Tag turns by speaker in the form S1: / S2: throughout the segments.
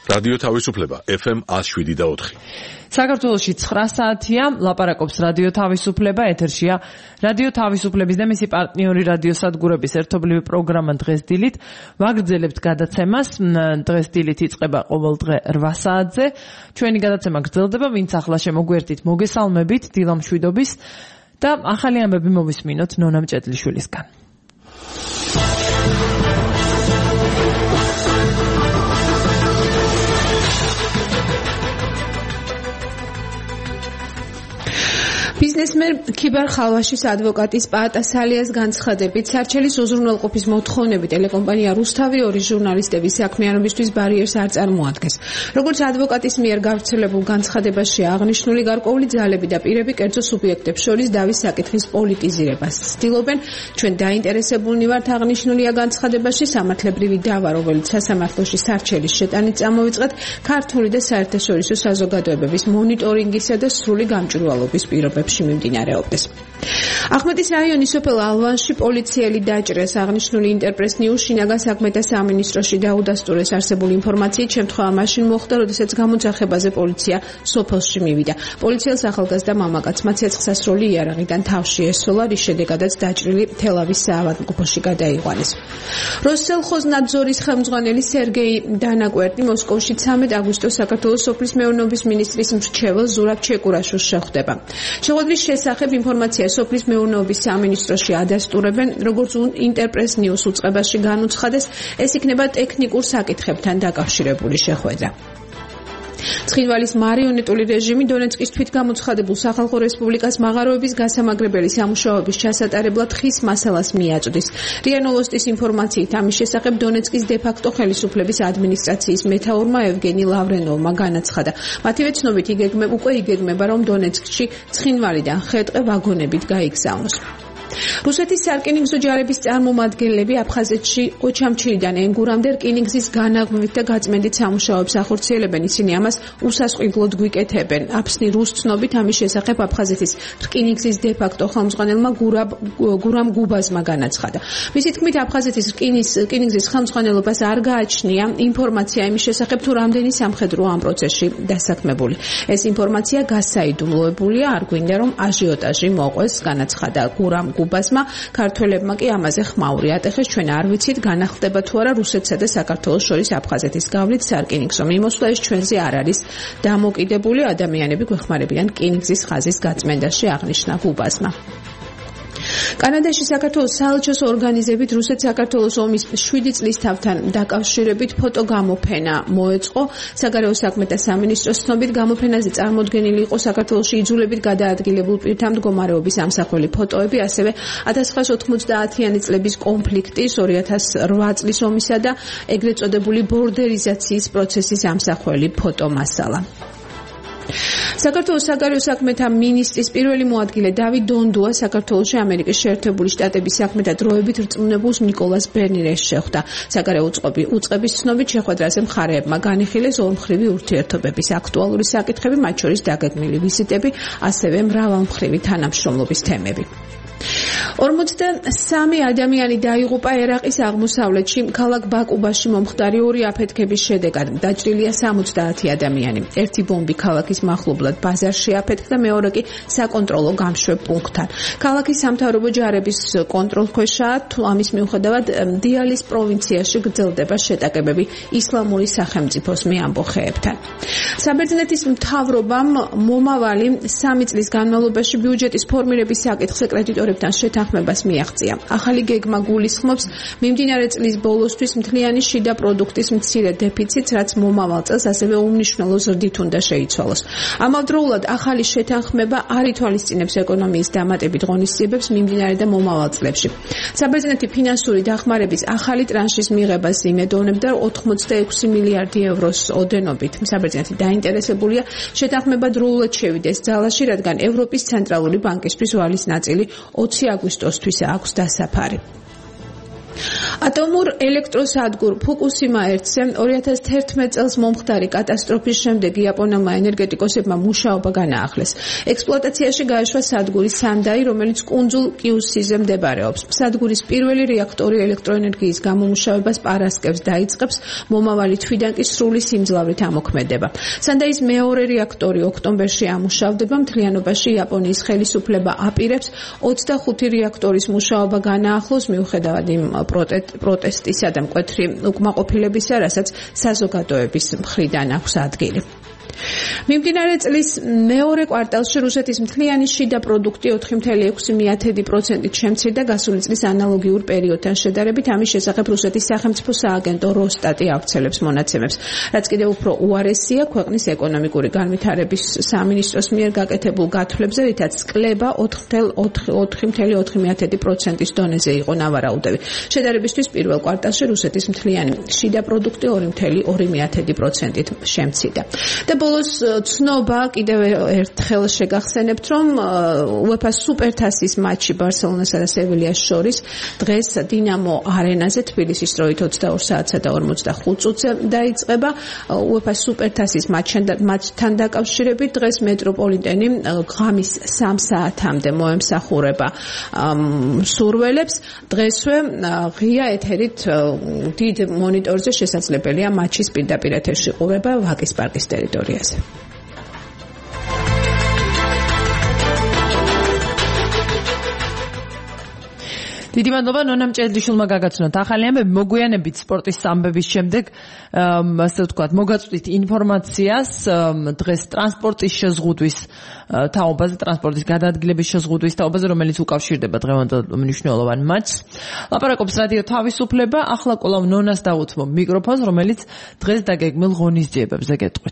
S1: რადიო თავისუფლება FM 107.4.
S2: საქართველოში 9 საათია, ლაპარაკობს რადიო თავისუფლება, ეთერშია რადიო თავისუფლების და მისი პარტნიორი რადიოსადგურების ერთობლივი პროგრამა დღეს დილით. ვაგრძელებთ გადაცემას. დღეს დილით იწყება ყოველდღე 8 საათზე. ჩვენი გადაცემა გრძელდება, ვინც ახლა შემოგვერთით, მოგესალმებით დილა მშვიდობის და ახალი ამბები მოვისმინოთ ნონა მჭედლიშვილისგან.
S3: ბიზნესმენ ქიბარ ხალვაშის ადვოკატის პაატა სალიას განცხადებით, სარჩელის უზრუნველყოფის მოთხოვნები ტელეკომპანია რუსთავი 2 ჟურნალისტების საქმიანობისთვის ბარიერს არ წარმოადგენს. როგორც ადვოკატის მიერ გავრცელებულ განცხადებაში აღნიშნული, გარკვეული ძალები და პირები კერძო სუბიექტებს შორის დავის საკითხის პოლიტიზირებას ცდილობენ. ჩვენ დაინტერესებულნი ვართ, აღნიშნულია განცხადებაში, სამართლებრივი დავა, რომელიც სასამართლოში სარჩელის შეტანით წამოვიწყეთ, ქართული და საერთაშორისო საზოგადოებების მონიტორინგისა და სრული გამჭვირვალობის პირობებს მიმდინარეობდეს. ახმეტის რაიონის სოფელ ალვანში პოლიციელი დაჭრეს. აღნიშნული ინტერპრეს ნიუს შინაგან საქმეთა სამინისტროში დაუდასტურეს არსებული ინფორმაციით, შემთხვევა მაშინ მოხდა, როდესაც გამოძახებაზე პოლიცია სოფელში მივიდა. პოლიციელს ახალგაზრდა მამაკაცმა ცეცხლსასროლი იარაღიდან თავში ესვლა, რის შედეგადაც დაჭრილი თელავის საავადმყოფოში გადაიყვანეს. როსელხოზნაძორის ხელმძღვანელი სერგეი დანაკვერტი მოსკოვში 13 აგვისტოს საქართველოს სოფლის მეურნეობის მინისტრის მრჩეველ ზურაბ ჩეკურაშვილს შეხვდება. შეხვედრის შესახებ ინფორმაცია სოფლის მეურნეობის სამინისტროში ადასტურებენ, როგორც ინტერპრეს ნიუს უწყებაში განუცხადეს, ეს იქნება ტექნიკურ საკითხებთან დაკავშირებული შეხვედრა. ცხინვალის მარიონეტული რეჟიმი დონეცკის თვითგამოცხადებულ სახალხო რესპუბლიკას მაღაროების გასამაგრებელი სამუშაოების ჩასატარებლად ხის მასალას მიაწვდის. რია ნოვოსტის ინფორმაციით ამის შესახებ დონეცკის დე-ფაქტო ხელისუფლების ადმინისტრაციის მეთაურმა ევგენი ლავრენოვმა განაცხადა. მათივე ცნობით უკვე იგეგმება, რომ დონეცკში ცხინვალიდან ხე-ტყე ვაგონებით გაიგზავნოს. რუსეთის სარკინიგზო ჯარების წარმომადგენლები აფხაზეთში ოჩამჩირიდან ენგურამდე რკინიგზის განაღმვით და გაწმენდით სამუშაოებს ახორციელებენ. ისინი ამას უსასყიდლოდ გვიკეთებენ. აფსნი რუს ცნობით ამის შესახებ აფხაზეთის რკინიგზის დე-ფაქტო ხელმძღვანელმა გურამ გუბაზმა განაცხადა. მისი თქმით, აფხაზეთის რკინიგზის ხელმძღვანელობას არ გააჩნია ინფორმაცია იმის შესახებ, თუ რამდენი სამხედროა ამ პროცესში დასაქმებული. ეს ინფორმაცია გასაიდუმლოებულია, არ გვინდა რომ აჟიოტაჟი მოყვეს, განაცხადა გურამ გუბაზმა. ქართველებმა კი ამაზე ხმაური ატეხეს. ჩვენ არ ვიცით, განახლდება თუ არა რუსეთსა და საქართველოს შორის აფხაზეთის გავლით სარკინიგზო მიმოსვლა. ეს ჩვენზე არ არის დამოკიდებული. ადამიანები გვეხმარებიან რკინიგზის ხაზის გაწმენდაში, აღნიშნა გუბაზმა. კანადაში საქართველოს საელჩოს ორგანიზებით რუსეთ-საქართველოს ომის 7 წლის თავთან დაკავშირებით ფოტოგამოფენა მოეწყო. საგარეო საქმეთა სამინისტროს ცნობით, გამოფენაზე წარმოდგენილი იყო საქართველოში იძულებით გადაადგილებულ პირთა მდგომარეობის ამსახველი ფოტოები, ასევე 1990-იანი წლების კონფლიქტის, 2008 წლის ომისა და ეგრეთ წოდებული ბორდერიზაციის პროცესის ამსახველი ფოტომასალა. საქართველოს საგარეო საქმეთა მინისტრის პირველი მოადგილე დავით დონდუა საქართველოში ამერიკის შეერთებული შტატების საქმეთა დროებით რწმუნებულს ნიკოლას ბერნიერს შეხვდა. საგარეო უწყების ცნობით შეხვედრაზე მხარეებმა განიხილეს ორმხრივი ურთიერთობების აქტუალური საკითხები, მათ შორის დაგეგმილი ვიზიტები, ასევე მრავალმხრივი თანამშრომლობის თემები. 43 ადამიანი დაიღუპა ერაყის აღმოსავლეთში ქალაქ ბაკუბაში მომხდარი 2 აფეთქების შედეგად. დაჭრილია 70 ადამიანი. ერთი ბომბი ქალაქის მახლობლად ბაზარში აფეთქდა, მეორე კი საკონტროლო გამშვებ პუნქტთან. ქალაქის სამთავრობო ჯარების კონტროლქვეშაა. ამის მიუხედავად დიალის პროვინციაში გრძელდება შეტაკებები ისლამური სახელმწიფოს მეამბოხეებთან. საბერძნეთის მთავრობამ მომავალი 3 წლის განმავლობაში ბიუჯეტის ფორმირების საკითხზე კრედიტორებთან შეთანხმებას მიაღწია. ახალი გეგმა გულისხმობს მიმდინარე წლის ბოლოსთვის მთლიანი შიდა პროდუქტის მცირე დეფიციტს, რაც მომავალ წელს ასევე უმნიშვნელო ზრდით უნდა შეიცვალოს. ამავდროულად ახალი შეთანხმება არ ითვალისწინებს ეკონომიის დამატებით ღონისძიებებს მიმდინარე და მომავალ წლებში. საბერძნეთი ფინანსური დახმარების ახალი ტრანშის მიღებას იმედოვნებდა 86 მილიარდი ევროს ოდენობით. საბერძნეთი დაინტერესებულია შეთანხმება დროულად შევიდეს ძალაში, რადგან ევროპის ცენტრალური ბანკისთვის ვალის ნაწილი 20 აგვისტოსთვის აქვს დასაფარი. ატომურ ელექტროსადგურ ფუკუსიმა 1-ზე 2011 წელს მომხდარი კატასტროფის შემდეგ იაპონელმა ენერგეტიკოსებმა მუშაობა განაახლეს. ექსპლუატაციაში გაეშვა სადგური სანდაი, რომელიც კუნძულ კიუსიზე მდებარეობს. სადგურის პირველი რეაქტორი ელექტროენერგიის გამომუშავებას პარასკევს დაიწყებს, მომავალი თვიდან კი სრული სიმძლავრით ამოქმედება. სანდაის მეორე რეაქტორი ოქტომბერში ამუშავდება, მთლიანობაში იაპონიის ხელისუფლება აპირებს 25 რეაქტორის მუშაობა განაახლოს მიუხედავად იმ პროტესტისა და მკვეთრი უკმაყოფილებისა, რასაც საზოგადოების მხრიდან აქვს ადგილი. მიმდინარე წლის მეორე კვარტალში რუსეთის მთლიანი შიდა პროდუქტი 4.6%-ით შემცირდა გასული წლის ანალოგიურ პერიოდთან შედარებით. ამის შესახებ რუსეთის სახელმწიფო სააგენტო როსტატი ავრცელებს მონაცემებს. რაც კიდევ უფრო უარესია ქვეყნის ეკონომიკური განვითარების სამინისტროს მიერ გაკეთებულ გათვლებზე, რითაც კლება 4.4%-ის დონეზე იყო ნავარაუდები. შედარებისთვის პირველ კვარტალში რუსეთის მთლიანი შიდა პროდუქტი 2.2%-ით შემცირდა. და ბოლოს ცნობა კიდევ ერთხელ შეგახსენებთ, რომ UEFA სუპერთასის მატჩი ბარსელონასა და სევილიას შორის დღეს დინამო არენაზე თბილისის დროით 22 საათსა და 45 წუთზე დაიწყება. UEFA სუპერთასის მატჩთან დაკავშირებით დღეს მეტროპოლიტენი ღამის 3 საათამდე მოემსახურება მსურველებს. დღესვე ღია ეთერით დიდ მონიტორზე შესაძლებელია მატჩის პირდაპირ ეთერში ყურება ვაკის პარკის ტერიტორიაზე.
S2: დიდი მადლობა ნონა მჭედრიშვილმა გაგაცნოთ ახალი ამბები. მოგვიანებით სპორტის ამბების შემდეგ ასე ვთქვათ მოგაწვდით ინფორმაციას დღეს ტრანსპორტის შეზღუდვის თაობაზე, ტრანსპორტის გადაადგილების შეზღუდვის თაობაზე, რომელიც უკავშირდება დღევანდელ მნიშვნელოვან მატჩს. ლაპარაკობს რადიო თავისუფლება. ახლა კვლავ ნონას დავუთმობ მიკროფონს, რომელიც დღეს დაგეგმილ ღონისძიებებზე გეტყვით.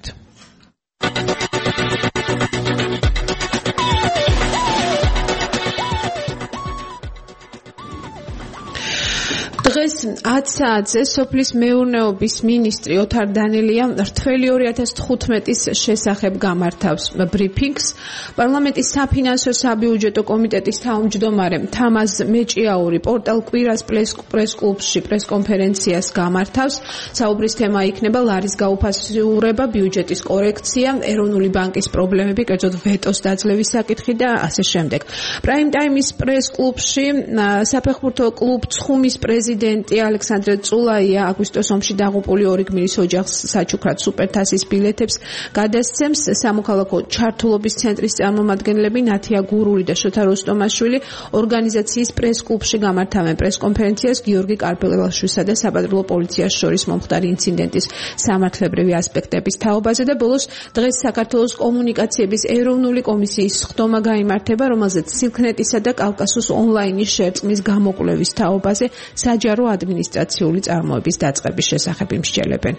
S3: დღეს 10 საათზე სოფლის მეურნეობის მინისტრი ოთარ დანელია რთველი 2015-ის შესახებ გამართავს ბრიფინგს. პარლამენტის საფინანსო საბიუჯეტო კომიტეტის თავმჯდომარე თამაზ მეჭიაური პორტალ კვირას პრეს-კლუბში პრეს-კონფერენციას გამართავს. საუბრის თემა იქნება ლარის გაუფასურება, ბიუჯეტის კორექცია, ეროვნული ბანკის პრობლემები, კერძოდ ვეტოს დაძლევის საკითხი და ასე შემდეგ. პრაიმ ტაიმის პრეს-კლუბში საფეხბურთო კლუბ ცხუმის პრეზიდენტი ალექსანდრე წულაია აგვისტოს ომში დაღუპული 2 გმირის ოჯახს საჩუქრად სუპერთასის ბილეთებს გადასცემს. სამოქალაქო ჩართულობის ცენტრის წარმომადგენლები ნათია გურული და შოთა როსტომაშვილი ორგანიზაციის პრეს-კლუბში გამართავენ პრეს-კონფერენციას გიორგი კარპელაშვილსა და საბადრულო პოლიციას შორის მომხდარი ინციდენტის სამართლებრივი ასპექტების თაობაზე და ბოლოს დღეს საქართველოს კომუნიკაციების ეროვნული კომისიის სხდომა გაიმართება, რომელზეც სილქნეტისა და კავკასუს ონლაინის შერწყმის გამოკვლევის თაობაზე საჯარო ადმინისტრაციული წარმოების დაწყების შესახებ იმსჯელებენ.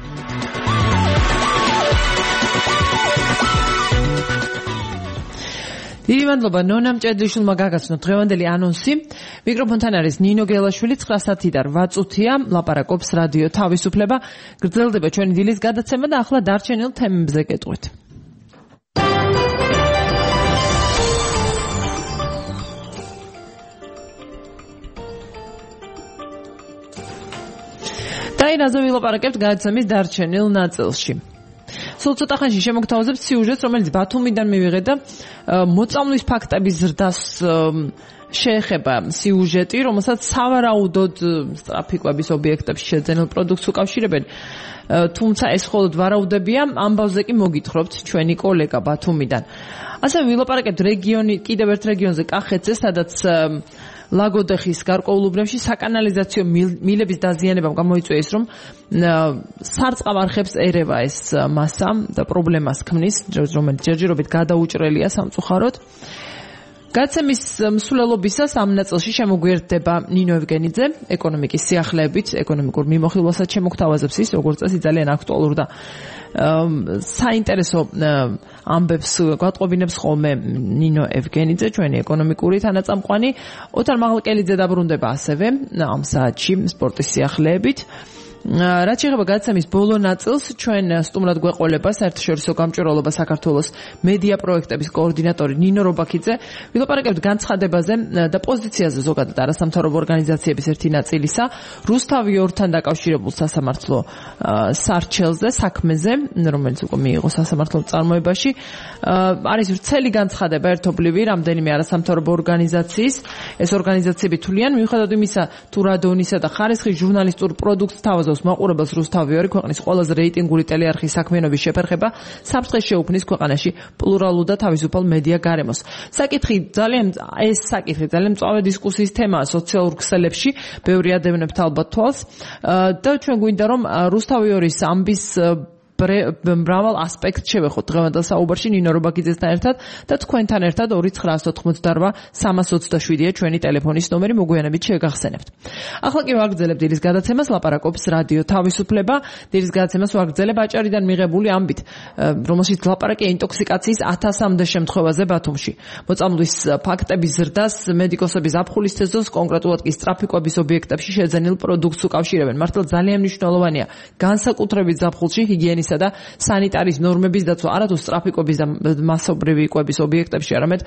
S2: დიდი მადლობა ნონა მჭედრიშვილმა გაგაცნოთ დღევანდელი ანონსი. მიკროფონთან არის ნინო გელაშვილი. 9 საათიდან 8 წუთია ლაპარაკობს რადიო თავისუფლება. გრძელდება ჩვენი დილის გადაცემა და ახლა დარჩენილ თემებზე გეტყვით. დაინაზო ვილაპარაკებთ გადაცემის დარჩენილ ნაწილში. სულ ცოტა ხანში შემოგთავაზებთ სიუჟეტს, რომელიც ბათუმიდან მივიღეთ და მოწამვლის ფაქტების ზრდას შეეხება სიუჟეტი, რომელსაც სავარაუდოდ სტრაფიკვების ობიექტებში შეძენილ პროდუქტს უკავშირებენ. თუმცა ეს მხოლოდ ვარაუდებია, ამბავზე კი მოგითხრობთ ჩვენი კოლეგა ბათუმიდან. ასევე ვილაპარაკებთ კიდევ ერთ რეგიონზე, კახეთზე, სადაც ლაგოდეხის გარკვეულ უბნებში საკანალიზაციო მილების დაზიანებამ გამოიწვია ის, რომ სარწყავ არხებს ერევა ეს მასა და პრობლემას ქმნის, რომელიც ჯერჯერობით გადაუჭრელია სამწუხაროდ. გადაცემის მსვლელობისას ამ ნაწილში შემოგვიერთდება ნინო ევგენიძე, ეკონომიკის სიახლეებით, ეკონომიკურ მიმოხილვასაც შემოგთავაზებს ის, როგორც წესი ძალიან აქტუალურ და საინტერესო ამბებს გვატყობინებს ხოლმე ნინო ევგენიძე, ჩვენი ეკონომიკური თანაწამყვანი. ოთარ მაღლკელიძე დაბრუნდება ასევე ამ საათში სპორტის სიახლეებით. რაც შეეხება გადაცემის ბოლო ნაწილს, ჩვენ სტუმრად გვეყოლება საერთაშორისო გამჭვირვალობა საქართველოს მედია პროექტების კოორდინატორი ნინო რობაქიძე. ვილაპარაკებთ განცხადებაზე და პოზიციაზე ზოგადად არასამთავრობო ორგანიზაციების ერთი ნაწილისა, რუსთავი 2-თან დაკავშირებულ სასამართლო სარჩელზე, საქმეზე, რომელიც უკვე მიიღო სასამართლო წარმოებაში. არის ვრცელი განცხადება ერთობლივი რამდენიმე არასამთავრობო ორგანიზაციის. ეს ორგანიზაციები თვლიან, მიუხედავად იმისა, თუ რა დონისა და ხარისხის ჟურნალისტურ პროდუქტს თავაზობს მაყურებელს რუსთავი 2 ქვეყნის ყველაზე რეიტინგული ტელეარხის საქმიანობის შეფერხება საფრთხეს შეუქმნის ქვეყანაში პლურალურ და თავისუფალ მედია გარემოს. საკითხი ძალიან მწვავე დისკუსიის თემაა სოციალურ ქსელებში, ბევრი ადევნებთ ალბათ თვალს და ჩვენ გვინდა რომ რუსთავი 2-ის ამბის მრავალ ასპექტს შევეხოთ დღევანდელ საუბარში ნინო რობაქიძესთან ერთად და თქვენთან ერთად 2988327-ია ჩვენი ტელეფონის ნომერი, მოგვიანებით შეგახსენებთ. ახლა კი ვაგრძელებთ დილის გადაცემას, ლაპარაკობს რადიო თავისუფლება. დილის გადაცემას ვაგრძელებ აჭარიდან მიღებული ამბით, რომელშიც ლაპარაკია ინტოქსიკაციის 1000-მდე შემთხვევაზე ბათუმში. მოწამვლის ფაქტების ზრდას მედიკოსების ზაფხულის თეზოს, კონკრეტულად კი სტრაფიკოების ობიექტებში შეძენილ პროდუქტს უკავშირებენ. მართლა ძალიან მნიშვნელოვანია განსაკუთრებით ზაფხულში ჰიგიენის და სანიტარის ნორმების დაცვა, არათუ სტრაფიკობის და მასობრივი იკვების ობიექტებში, არამედ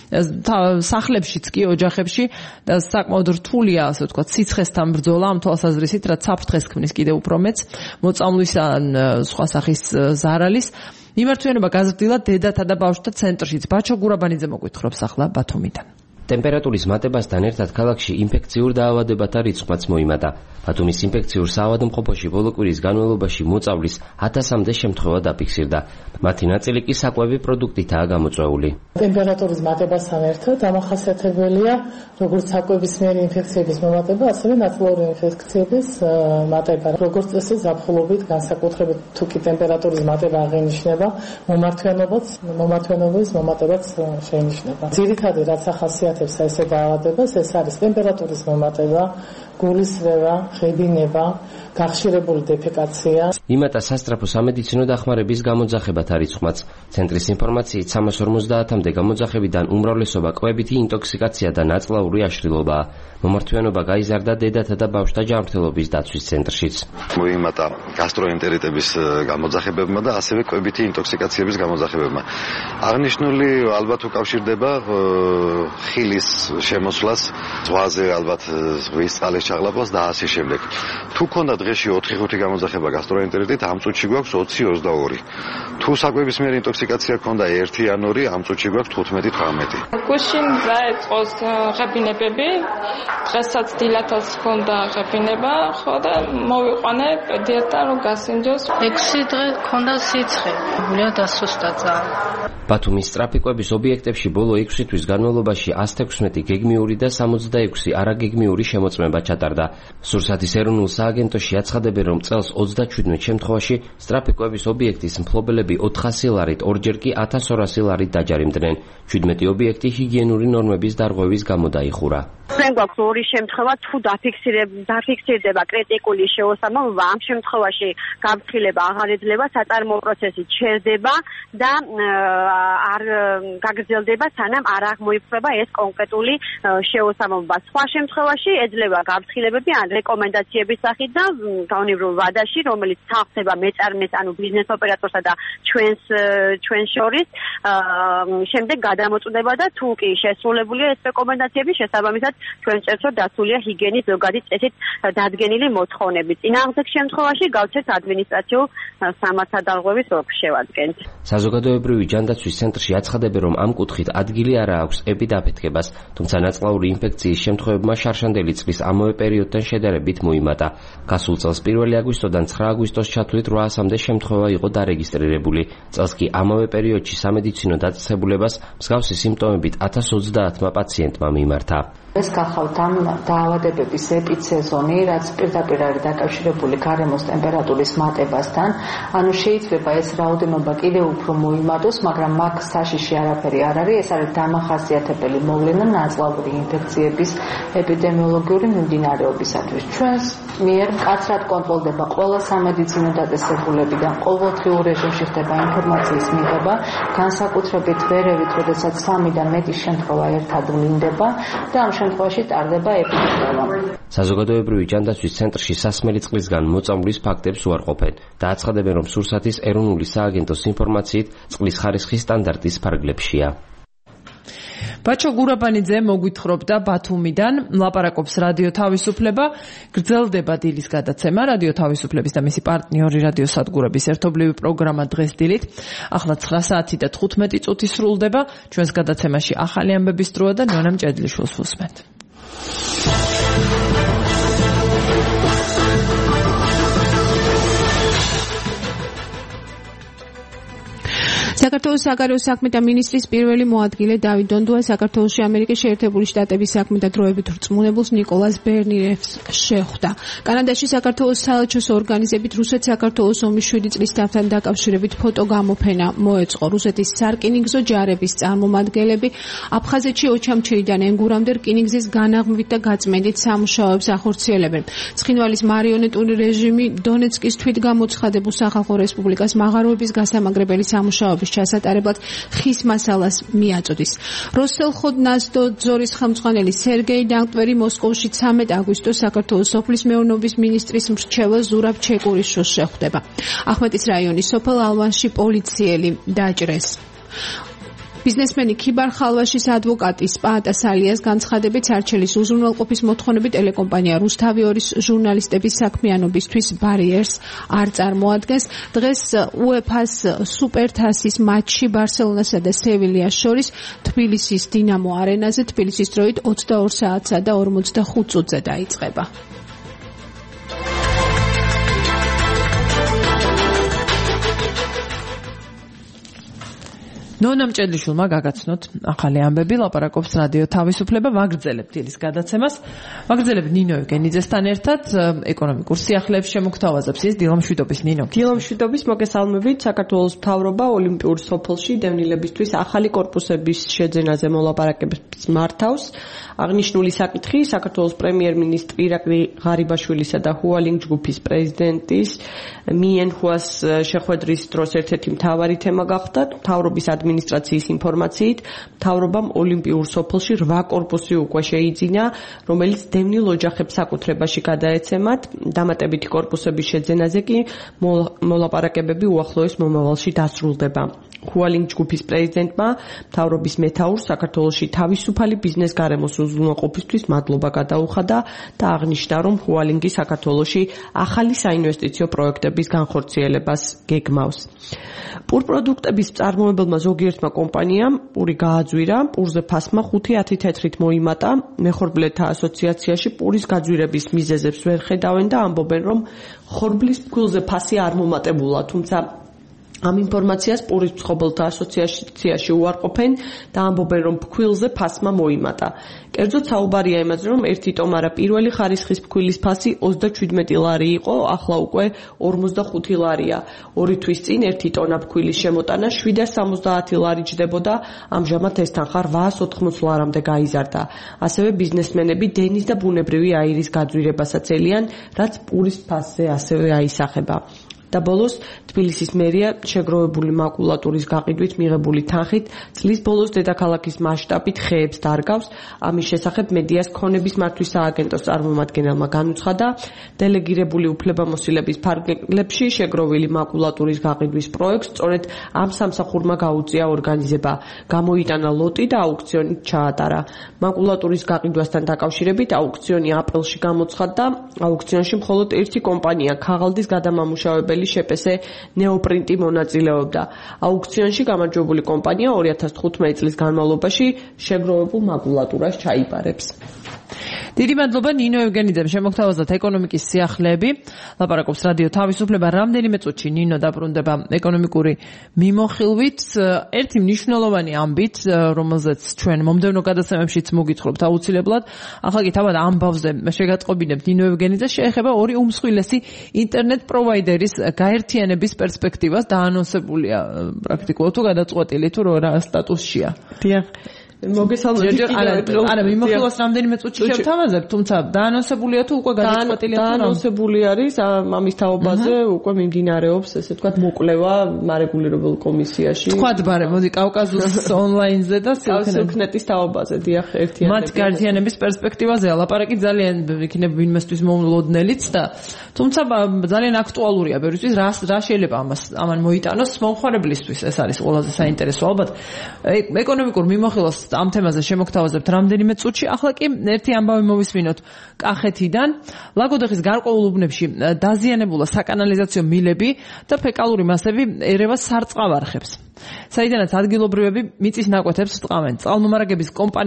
S2: სახლებშიც კი, ოჯახებში და საკმაოდ რთულია, ასე ვთქვათ, სიცხესთან ბრძოლა ამ თვალსაზრისით, რაც საფრთხეს ქმნის კიდევ უფრო მეც, მოწამვლის ან სხვა სახის ზარალის. მიმართვიანობა გაზრდილა დედათა და ბავშვთა ცენტრშიც. ბაჩო გურაბანიძე მოგვითხრობს ახლა ბათუმიდან.
S4: ტემპერატურის მატებასთან ერთად ქალაქში ინფექციურ დაავადებათა რიცხვმაც მოიმატა. ბათუმის ინფექციურ საავადმყოფოში ბოლო კვირის განმავლობაში მოწავლის 1000-მდე შემთხვევა დაფიქსირდა. მათი ნაწილი კი საკვები პროდუქტითაა გამოწვეული.
S5: ტემპერატურის მატებასთან ერთად დამახასიათებელია როგორც საკვებისმიერი ინფექციების მომატება, ასევე ნაწილობრივი ინფექციების მატება. როგორც წესი, ზაფხულობით განსაკუთრებით თუ კი ტემპერატურის მატება აღინიშნება, მომართვიანობის მომატებაც შეინიშნება. ძირითადი რაც ახასიათებს ესე დაავადებას, ეს არის ტემპერატურის მომატება, გულისრევა, ღებინება, გახშირებული დეფეკაცია.
S4: იმატა სასწრაფო სამედიცინო დახმარების გამოძახებათა რიცხვმაც. ცენტრის ინფორმაციით 350-მდე გამოძახებიდან უმრავლესობა კვებითი ინტოქსიკაცია და ნაწლავური აშლილობაა. მომართვიანობა გაიზარდა დედათა და ბავშვთა ჯანმრთელობის დაცვის ცენტრშიც.
S6: მოიმატა გასტროენტერიტების გამოძახებებმა და ასევე კვებითი ინტოქსიკაციების გამოძახებებმა. აღნიშნული ალბათ უკავშირდება ხილის შემოსვლას, ზღვაზე ალბათ ზღვის წყლის ჩაღლაპას და ასე შემდეგ. თუ ქონდა დღეში 4-5 გამოძახება გასტროენტერიტით, ამ წუთში გვაქვს 20-22. თუ საკვებისმიერი ინტოქსიკაცია ქონდა 1 ან 2, ამ წუთში გვაქვს 15-18.
S7: გუშინ დაეწყოს ღებინებები, დღესაც დილათაც ქონდა ღებინება, ხო და მოვიყვანე პედიატრთან რომ გასინჯოს.
S8: 6 დღე ქონდა სიცხე, გულია დასუსტა ძალიან.
S4: ბათუმის სტრაფიკოების ობიექტებში ბოლო 6 თვის განმავლობაში 116 გეგმიური და 66 არაგეგმიური შემოწმება ჩატარდა. სურსათის ეროვნულ სააგენტოში აცხადებენ, რომ წელს 37 შემთხვევაში სტრაფიკოების ობიექტის მფლობელები 400 ლარით, ორჯერ კი 1200 ლარით დაჯარიმდნენ. 17 ობიექტი ჰიგიენური ნორმების დარღვევის გამო დაიხურა.
S9: ჩვენ გვაქვს 2 შემთხვევა, თუ დაფიქსირდება კრიტიკული შეუსამობა, ამ შემთხვევაში გაფრთხილება აღარ ეძლევა, საწარმოო პროცესი ჩერდება და არ გაგრძელდება, სანამ არ აღმოიფრება ეს კონკრეტული შეუსამობა. სხვა შემთხვევაში ეძლევა გაფრთხილებები ან რეკომენდაციების სახით და გაუნებრივ ვადაში, რომელიც თანხდება მეწარმეს, ანუ ბიზნეს ოპერატორსა და ჩვენ შორის, შემდეგ გადამოწვდება და თუ კი შესრულებულია ეს რეკომენდაციები, შესაბამისად ჩვენ წერს, რომ დასულია ჰიგიენის ზოგადი წესით დადგენილი მოთხოვნები. წინააღმდეგ შემთხვევაში გავცეთ ადმინისტრაციულ სამართალდაღღვევის როლს შევადგენთ.
S4: საზოგადოებრივი ჯანდაცვის ცენტრში აცხადებენ, რომ ამ კუთხით ადგილი არ აქვს ეპიდაფეთქებას, თუმცა ნაწლავური ინფექციის შემთხვევებმა შარშანდელი წლის ამავე პერიოდთან შედარებით მოიმატა. გასულ წელს 1 აგვისტოდან 9 აგვისტოს ჩათვლით 800-მდე შემთხვევა იყო დარეგისტრირებული. წელს კი ამავე პერიოდში სამედიცინო დაწესებულებას მსგავსი სიმპტომებით 1030 პაციენტმა მიმართა.
S10: ეს გახავთ ამ დაავადებების ეპიცეზონი, რაც პირდაპირ არის დაკავშირებული გარემოს ტემპერატურის მატებასთან. ანუ შეიძლება ეს რაოდენობა კიდევ უფრო მოიმატოს, მაგრამ მაგ საშიში არაფერი არ არის. ეს არის დამახასიათებელი მოვლენა ნაწლავური ინფექციების ეპიდემიოლოგიური მიმდინარეობისათვის. ჩვენს მიერ მკაცრად კონტროლდება ყველა სამედიცინო დაწესებულებიდან, ყოველდღიურ რეჟიმში ხდება ინფორმაციის მიღება, განსაკუთრებით ვერევით, როდესაც 3 და მეტი შემთხვევა ერთად ვლინდება და ამ შემთხვევაში ტარდება ეპიდემია.
S4: საზოგადოებრივი ჯანდაცვის ცენტრში სასმელი წყლისგან მოწამვლის ფაქტებს უარყოფენ და აცხადებენ, რომ სურსათის ეროვნული სააგენტოს ინფორმაციით წყლის ხარისხი სტანდარტის ფარგლებშია.
S2: ბაჩო გურაბანიძე მოგვითხრობდა ბათუმიდან, ლაპარაკობს რადიო თავისუფლება, გრძელდება დილის გადაცემა, რადიო თავისუფლების და მისი პარტნიორი რადიო სადგურების ერთობლივი პროგრამა დღეს დილით. ახლა 9 საათი და 15 წუთი სრულდება, ჩვენს გადაცემაში ახალი ამბების დროა და ნონა მჭედლიშვილს ვუსმენთ.
S3: საქართველოს საგარეო საქმეთა მინისტრის პირველი მოადგილე დავით დონდუა საქართველოში ამერიკის შეერთებული შტატების საქმეთა დროებით რწმუნებულს ნიკოლას ბერნიევს შეხვდა. კანადაში საქართველოს საელჩოს ორგანიზებით რუსეთ-საქართველოს ომის 7 წლის დავთან დაკავშირებით ფოტოგამოფენა მოეწყო. რუსეთის სარკინიგზო ჯარების წარმომადგენლები აფხაზეთში ოჩამჩირიდან ენგურამდე რკინიგზის განაღმვით და გაწმენდით სამუშაოებს ახორციელებენ. ცხინვალის მარიონეტული რეჟიმი დონეცკის თვითგამოცხადებულ სახალხო რესპუბლიკას მაღაროების გასამაგრებელი სამუშაოების ჩასატარებლად ხის მასალას მიაწოდის. როსტელხოდნაზდო ძორის ხელმძღვანელი სერგეი დანკვერი მოსკოვში 13 აგვისტოს საქართველოს სოფლის მეურნეობის მინისტრის მრჩეველ ზურაბ ჩეკურიშვილს შეხვდება. ახმეტის რაიონის სოფელ ალვანში პოლიციელი დაჭრეს. ბიზნესმენი ქიბარ ხალვაშის ადვოკატი სპაატა სალიას განცხადებით სარჩელის უზრუნველყოფის მოთხოვნები ტელეკომპანია რუსთავი-2-ის ჟურნალისტების საქმიანობისთვის ბარიერს არ წარმოადგენს. დღეს UEFA-ს სუპერთასის მატჩი ბარსელონასა და სევილიას შორის თბილისის დინამო არენაზე თბილისის დროით 22 საათსა და 45 წუთზე დაიწყება. ნონა მჭედლიშვილმა გაგაცნოთ ახალი ამბები, ლაპარაკობს რადიო თავისუფლება, ვაგრძელებთ დილის გადაცემას. ვაგრძელებთ ნინო ევგენიძესთან ერთად ეკონომიკურ სიახლეებს შემოგთავაზებს ის დილამშვიდობის ნინო.
S11: დილამშვიდობის მოგესალმებით. საქართველოს მთავრობა ოლიმპიურ სოფელში დევნილებისთვის ახალი კორპუსების შეძენაზე მოლაპარაკებებს მართავს. აღნიშნული საკითხი საქართველოს პრემიერ-მინისტრი ირაკლი ღარიბაშვილისა და ჰუალინგ ჯგუფის პრეზიდენტის მიენჰუას შეხვედრის დროს ერთ-ერთი მთავარი თემა გახდა. მთავრობის ადმინისტრაციის ინფორმაციით, მთავრობამ ოლიმპიურ სოფელში 8 კორპუსი უკვე შეიძინა, რომელიც დევნილ ოჯახებს საკუთრებაში გადაეცემათ. დამატებითი კორპუსების შეძენაზე კი მოლაპარაკებები უახლოეს მომავალში დასრულდება. ჰუალინგ ჯგუფის პრეზიდენტმა მთავრობის მეთაურს საქართველოში თავისუფალი ბიზნეს გარემოს უზრუნველყოფისთვის მადლობა გადაუხადა და აღნიშნა, რომ ჰუალინგი საქართველოში ახალი საინვესტიციო პროექტების განხორციელებას გეგმავს. პურპროდუქტების მწარმოებელმა ზოგიერთმა კომპანიამ პური გააძვირა, პურზე ფასმა 5-10 თეთრით მოიმატა. მეხორბლეთა ასოციაციაში პურის გაძვირების მიზეზებს ვერ ხედავენ და ამბობენ, რომ ხორბლის ფქვილზე ფასი არ მომატებულა, თუმცა ამ ინფორმაციას პურის მცხოვრებელთა ასოციაციაში უარყოფენ და ამბობენ, რომ ფქვილზე ფასმა მოიმატა. კერძოდ საუბარია იმაზე, რომ 1 ტომარა პირველი ხარისხის ფქვილის ფასი 37 ლარი იყო, ახლა უკვე 45 ლარია. 2 თვის წინ 1 ტონა ფქვილის შემოტანა 770 ლარი ჯდებოდა, ამჟამად ეს თანხა 880 ლარამდე გაიზარდა. ასევე ბიზნესმენები დენის და ბუნებრივი აირის გაძვირებასაც ელიან, რაც პურის ფასზე ასევე აისახება. და ბოლოს თბილისის მერია შეგროვებული მაკულატურის გაყიდვით მიღებული თანხით წლის ბოლოს დედაქალაქის მასშტაბით ხეებს დარგავს. ამის შესახებ მედიას ქონების მართვის სააგენტოს წარმომადგენელმა განუცხადა, დელეგირებული უფლებამოსილების ფარგლებში შეგროვილი მაკულატურის გაყიდვის პროექტს სწორედ ამ სამსახურმა გაუწია ორგანიზება. გამოიტანა ლოტი და აუქციონით ჩაატარა. მაკულატურის გაყიდვასთან დაკავშირებით აუქციონი აპრილში გამოცხადდა. აუქციონში მხოლოდ ერთი კომპანია ქაღალდის გადამამუშავებელი შეპესე ნეოპრინტი მონაწილეობდა. აუქციონში გამარჯვებული კომპანია 2015 წლის განმავლობაში შეგროვებულ მაკულატურას ჩაიბარებს.
S2: დიდი მადლობა ნინო ევგენიძემ შემოგთავაზათ ეკონომიკის სიახლეები. ლაპარაკობს რადიო თავისუფლება. რამდენიმე წუთში ნინო დაბრუნდება ეკონომიკური მიმოხილვით. ერთი მნიშვნელოვანი ამბით, რომელზეც ჩვენ მომდევნო გადაცემებშიც მოგითხრობთ აუცილებლად. ახლა კი თავად ამბავზე შეგატყობინებთ ნინო ევგენიძეს, შეეხება ორი უმსხვილესი ინტერნეტ პროვაიდერის გაერთიანების პერსპექტივას. დაანონსებულია პრაქტიკულად თუ გადაწყვეტილი თუ რა სტატუსშია.
S11: დიახ.
S2: არა, მიმოხილვას რამდენიმე წუთში შევთავაზებ, თუმცა დაანონსებულია თუ უკვე გადაწყვეტილია თუ რა?
S11: დაანონსებული არის ამის თაობაზე, უკვე მიმდინარეობს, ესე ვთქვათ, მოკვლევა მარეგულირებულ კომისიაში.
S2: თქვათ ბარე, მოდი კავკასიის ონლაინზე და
S11: სილქნეტის თაობაზე, დიახ, ერთიანად.
S2: მათ გაერთიანების პერსპექტივაზეა ლაპარაკი, ძალიან იქნება ვინმესთვის მოულოდნელიც და თუმცა ძალიან აქტუალურია ბევრისთვის, რა შეიძლება ამან მოიტანოს მომხმარებლისთვის, ეს არის ყველაზე საინტერესო ალბათ. ეკონომიკურ მიმოხილვას ამ თემაზე შემოგთავაზებთ რამდენიმე წუთში. ახლა კი ერთი ამბავი მოვისმინოთ კახეთიდან. ლაგოდეხის გარკვეულ უბნებში დაზიანებულა საკანალიზაციო მილები და ფეკალური მასები ერევა სარწყავ არხებს. საიდანაც ადგილობრივები მიწის ნაკვეთებს ტყავენ. წყალმომარაგების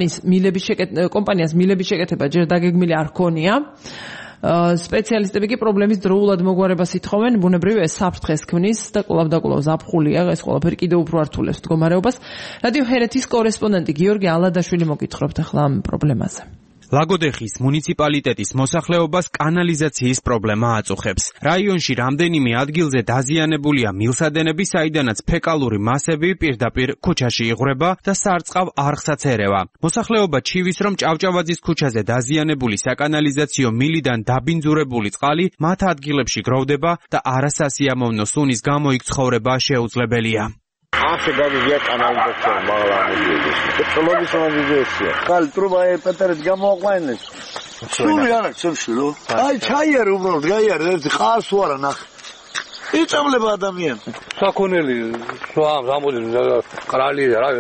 S2: კომპანიას მილების შეკეთება ჯერ დაგეგმილი არ ქონია. სპეციალისტები კი პრობლემის დროულად მოგვარებას ითხოვენ, ბუნებრივია ეს საფრთხეს ქმნის და კვლავ ზაფხულია, ეს ყველაფერი კიდევ უფრო ართულებს მდგომარეობას. რადიო ჰერეთის კორესპონდენტი გიორგი ალადაშვილი მოგითხრობთ ახლა ამ პრობლემაზე.
S12: ლაგოდეხის მუნიციპალიტეტის მოსახლეობას კანალიზაციის პრობლემა აწუხებს. რაიონში რამდენიმე ადგილზე დაზიანებულია მილსადენები, საიდანაც ფეკალური მასები პირდაპირ ქუჩაში იღვრება და სარწყავ არხსაც ერევა. მოსახლეობა ჩივის, რომ ჭავჭავაძის ქუჩაზე დაზიანებული საკანალიზაციო მილიდან დაბინძურებული წყალი მათ ადგილებში გროვდება და არასასიამოვნო სუნის გამო იქ ცხოვრება შეუძლებელია.
S13: Așa găduzia canalizația, mala mediului. Ecologic să mă dizeție. Cal truba e pe teren gamo online. Șunu iară, ce știu. Ai çayır umrul, gayır, xas var nax. Hiç amle adamiyem.
S14: Sakuneli, şu an zamodi, karali,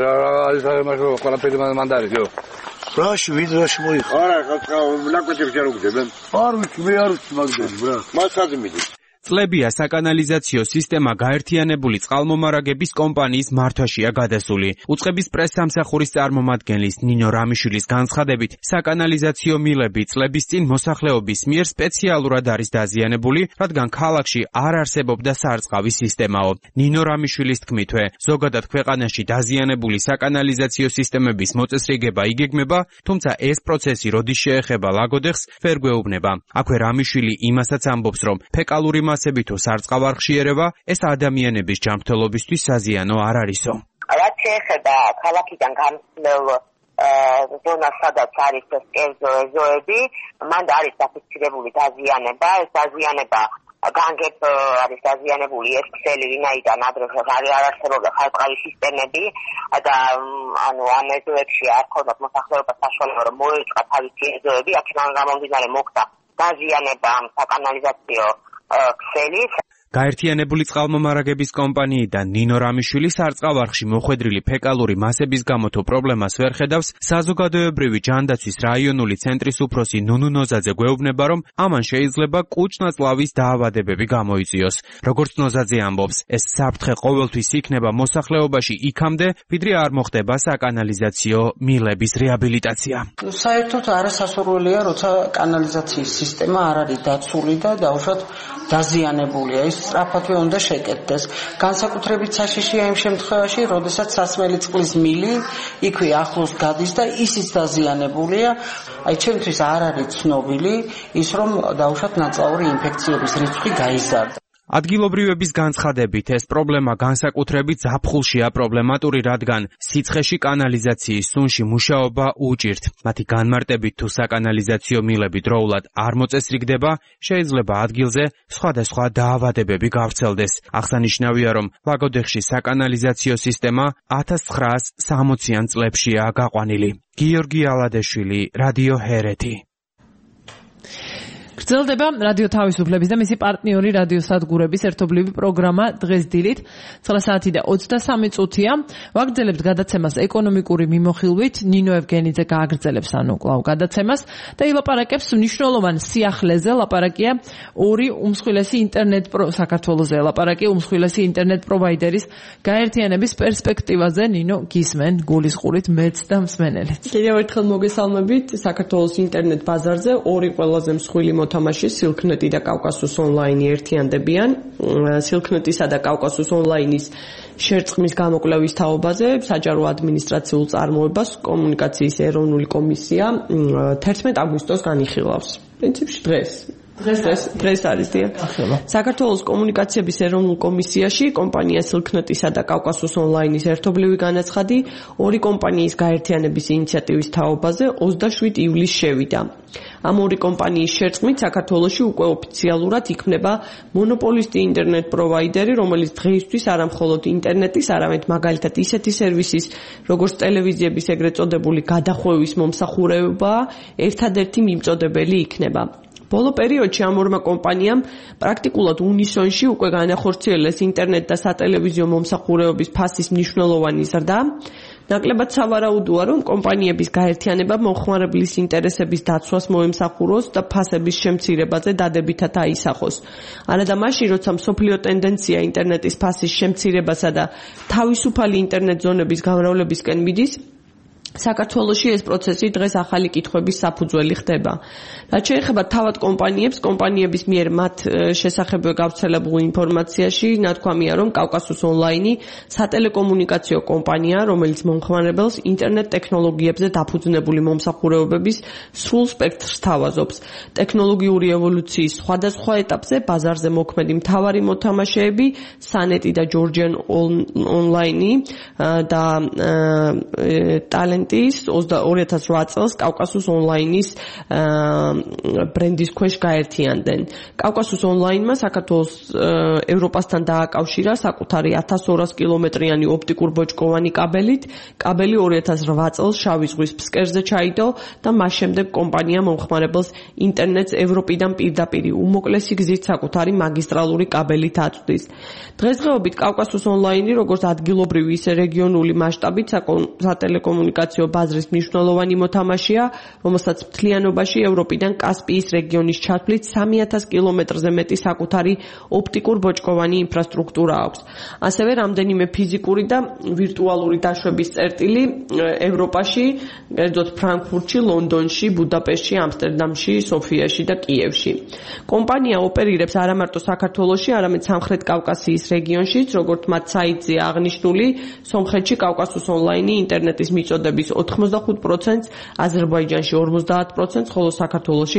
S14: raşu, karapedi mandari diyor.
S13: Raşu, vidraş moy. Ara, lakotib jarugdeben. Arvik, me arvik magden, bra. Masadim idi.
S12: წლებია საკანალიზაციო სისტემა გაერთიანებული წყალმომარაგების კომპანიის მართვაშია გადასული. უწყების პრესსამსახურის წარმომადგენლის ნინო რამიშვილის განცხადებით, საკანალიზაციო მილები წლების წინ მოსახლეობის მიერ სპეციალურად არის დაზიანებული, რადგან ქალაქში არ არსებობდა სარწყავის სისტემაო. ნინო რამიშვილის თქმითვე, ზოგადად ქვეყანაში დაზიანებული საკანალიზაციო სისტემების მოწესრიგება იგეგმება, თუმცა ეს პროცესი როდის შეეხება ლაგოდეხს, ვერ გვეუბნება. აქვე რამიშვილი იმასაც ამბობს, რომ ფეკალური მასები თუ სარწყავ არხში ერევა, ეს ადამიანების ჯანმრთელობისთვის საზიანო არ არისო.
S15: რაც შეეხება ქალაქიდან გამოსვლელ ზონას, სადაც არის ეს კერძო ეზოები, მან არის დაფიქსირებული დაზიანება, ეს დაზიანება განგებ არის დაზიანებული ეს ქსელი, ვინაიდან ადრე არ არსებობდა ხალხური სისტემები და ამ ეზოებში არ ქონდათ მოსახლეობას საშუალება რომ მოეწყა თავისი ეზოები, აქედან გამომდინარე მოხდა დაზიანება საკანალიზაციო ქსელის.
S12: გაერთიანებული წყალმომარაგების კომპანიიდან ნინო რამიშვილი სარწყავ არხში მოხვედრილი ფეკალური მასების გამო თუ პრობლემას ვერ ხედავს, საზოგადოებრივი ჯანდაცვის რაიონული ცენტრის უფროსი ნუნუ ნოზაძე გვეუბნება, რომ ამან შეიძლება კუჭნაწლავის დაავადებები გამოიწვიოს. როგორც ნოზაძე ამბობს, ეს საფრთხე ყოველთვის იქნება მოსახლეობაში იქამდე, ვიდრე არ მოხდება საკანალიზაციო მილების რეაბილიტაცია.
S16: საერთოდ არასასურველია, როცა კანალიზაციის სისტემა არ არის დაცული და დაუშვათ დაზიანებულია. ის სწრაფადვე უნდა შეკეთდეს. განსაკუთრებით საშიშია იმ შემთხვევაში, როდესაც სასმელი წყლის მილი იქვე ახლოს გადის და ისიც დაზიანებულია. აი ჩემთვის არ არის ცნობილი ის, რომ დაუშვათ ნაწლავური ინფექციების რიცხვი გაიზარდა.
S12: ადგილობრივების განცხადებით, ეს პრობლემა განსაკუთრებით ზაფხულშია პრობლემატური, რადგან სიცხეში კანალიზაციის სუნში მუშაობა უჭირთ. მათი განმარტებით თუ საკანალიზაციო მილები დროულად არ მოწესრიგდება, შეიძლება ადგილზე სხვადასხვა დაავადებები გავრცელდეს. აღსანიშნავია, რომ ლაგოდეხში საკანალიზაციო სისტემა 1960-იან წლებშია გაყვანილი. გიორგი ალადაშვილი, რადიო ჰერეთი.
S2: გრძელდება რადიო თავისუფლების და მისი პარტნიორი რადიო სადგურების ერთობლივი პროგრამა დღეს დილით 9 საათი და 23 წუთია. ვაგრძელებთ გადაცემას ეკონომიკური მიმოხილვით. ნინო ევგენიძე გააგრძელებს კვლავ გადაცემას და ილაპარაკებს მნიშვნელოვან სიახლეზე. ლაპარაკია ორი უმსხვილესი ინტერნეტ საქართველოზე. ლაპარაკია უმსხვილესი ინტერნეტ პროვაიდერის გაერთიანების პერსპექტივაზე. ნინო გისმენ გულისყურით მეც და მსმენელიც.
S11: კიდევ ერთხელ მოგესალმებით. საქართველოს ინტერნეტ ბაზარზე ორი ყველაზე მსხვილი მოთამაშე სილქნეტი და კავკასუს ონლაინი ერთიანდებიან. სილქნეტისა და კავკასუს ონლაინის შერწყმის გამოკვლევის თაობაზე საჯარო ადმინისტრაციულ წარმოებას კომუნიკაციის ეროვნული კომისია 11 აგვისტოს განიხილავს. პრინციპში დღეს დღეს არის დიახ. საქართველოს კომუნიკაციების ეროვნულ კომისიაში კომპანია Silknet-ისა და კავკასუს ონლაინის ერთობლივი განაცხადი ორი კომპანიის გაერთიანების ინიციატივის თაობაზე 27 ივლისს შევიდა. ამ ორი კომპანიის შერწყმით საქართველოში უკვე ოფიციალურად იქმნება მონოპოლისტი ინტერნეტ პროვაიდერი, რომელიც დღეისთვის არა მხოლოდ ინტერნეტის, არამედ მაგალითად ისეთი სერვისის, როგორც ტელევიზიების ეგრეთ წოდებული გადახვევის მომსახურებაა, ერთადერთი მიმწოდებელი იქნება. ბოლო პერიოდში ამ ორმა კომპანიამ პრაქტიკულად უნისონში უკვე განახორციელეს ინტერნეტ და სატელევიზიო მომსახურებების ფასის მნიშვნელოვანი ზრდა. ნაკლებად სავარაუდოა, რომ კომპანიების გაერთიანება მომხმარებლის ინტერესების დაცვას მოემსახუროს და ფასების შემცირებაზე დადებითად აისახოს. არადა მაშინ, როცა მსოფლიო ტენდენცია ინტერნეტის ფასის შემცირებასა და თავისუფალი ინტერნეტ ზონების გამრავლებისკენ მიდის, საქართველოში ეს პროცესი დღეს ახალი კითხვების საფუძველი ხდება. რაც შეეხება თავად კომპანიებს, კომპანიების მიერ მათ შესახებ გავრცელებულ ინფორმაციაში ნათქვამია, რომ კავკასუს ონლაინი სატელეკომუნიკაციო კომპანია, რომელიც მომხმარებელს ინტერნეტ ტექნოლოგიებზე დაფუძნებული მომსახურებების სრულ სპექტრს თავაზობს. ტექნოლოგიური ევოლუციის სხვადასხვა ეტაპზე ბაზარზე მოქმედი მთავარი მოთამაშეები, სანეტი და ჯორჯიან ონლაინი და ტალენტ 2008 წელს კავკასუს ონლაინის ბრენდის ქვეშ გაერთიანდნენ. კავკასუს ონლაინმა საქართველოს ევროპასთან დააკავშირა საკუთარი 1200 კილომეტრიანი ოპტიკურ-ბოჭკოვანი კაბელით. კაბელი 2008 წელს შავი ზღვის ფსკერზე ჩაიდო და მას შემდეგ კომპანია მომხმარებელს ინტერნეტს ევროპიდან პირდაპირ უმოკლესი გზით საკუთარი მაგისტრალური კაბელით აწვდის. დღესდღეობით კავკასუს ონლაინი როგორც ადგილობრივი, ისე რეგიონული მასშტაბით სატელეკომუნიკაციო ბაზრის მნიშვნელოვანი მოთამაშეა, რომელსაც მთლიანობაში ევროპიდან კასპიის რეგიონის ჩათვლით 3000 კილომეტრზე მეტი საკუთარი ოპტიკურ-ბოჭკოვანი ინფრასტრუქტურა აქვს. ასევე რამდენიმე ფიზიკური და ვირტუალური დაშვების წერტილი ევროპაში, კერძოდ ფრანკფურტში, ლონდონში, ბუდაპეშტში, ამსტერდამში, სოფიაში და კიევში. კომპანია ოპერირებს არა მარტო საქართველოში, არამედ სამხრეთ კავკასიის რეგიონშიც, როგორც მათ საიტზე აღნიშნული, სომხეთში კავკასუს ონლაინი ინტერნეტის მიწოდების 85%, აზერბაიჯანში 50%, ხოლო საქართველოში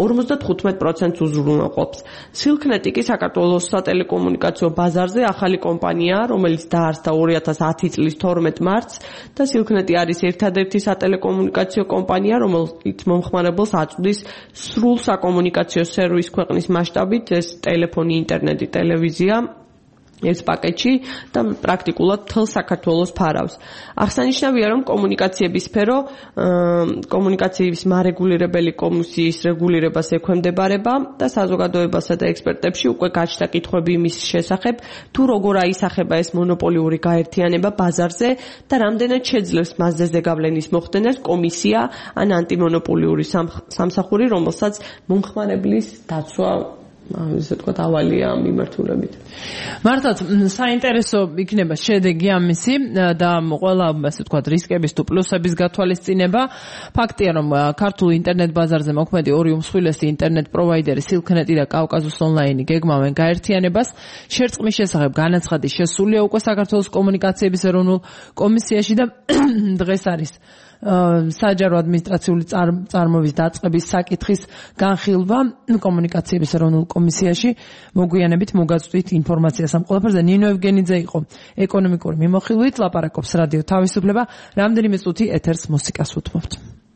S11: 55% უზრუნველყოფს. Silknet კი საქართველოს სატელეკომუნიკაციო ბაზარზე ახალი კომპანიაა, რომელიც დაარსდა 2010 წლის 12 მარტს და Silknet არის ერთადერთი სატელეკომუნიკაციო კომპანია, რომელიც მომხმარებელს აწვდის სრულ საკომუნიკაციო სერვისს ქვეყნის მასშტაბით, ეს ტელეფონი, ინტერნეტი, ტელევიზია ეს პაკეტში და პრაქტიკულად მთელ საქართველოს ფარავს. აღსანიშნავია, რომ კომუნიკაციების სფერო კომუნიკაციების მარეგულირებელი კომისიის რეგულირებას ექვემდებარება და საზოგადოებასა და ექსპერტებში უკვე გაჩნდა კითხვები იმის შესახებ, თუ როგორ აისახება ეს მონოპოლიური გაერთიანება ბაზარზე და რამდენად შეძლებს მასზე ზეგავლენის მოხდენას კომისია ან ანტიმონოპოლიური სამსახური, რომელსაც მომხმარებლის დაცვა ისე თქვა ავალია მიმართულებით.
S2: მართლაც საინტერესო იქნება შედეგი ამისი და ყველა ასე თქვა რისკების თუ პლუსების გათვალისწინება. ფაქტია, რომ ქართულ ინტერნეტ ბაზარზე მოქმედი ორი უმსხვილესი ინტერნეტ პროვაიდერი Silknet-ი და კავკასუს ონლაინი გეგმავენ გაერთიანებას. შერწყმის შესახებ განაცხადი შესულია უკვე საქართველოს კომუნიკაციების ეროვნულ კომისიაში და დღეს არის საჯარო ადმინისტრაციული წარმოების დაწყების საკითხის განხილვა კომუნიკაციების ეროვნულ კომისიაში. მოგვიანებით მოგაწვდით ინფორმაციას ამ ყველაფერზე. ნინო ევგენიძე იყო ეკონომიკური მიმოხილვით, ლაპარაკობს რადიო თავისუფლება. რამდენიმე წუთი ეთერს მუსიკას უთმობთ.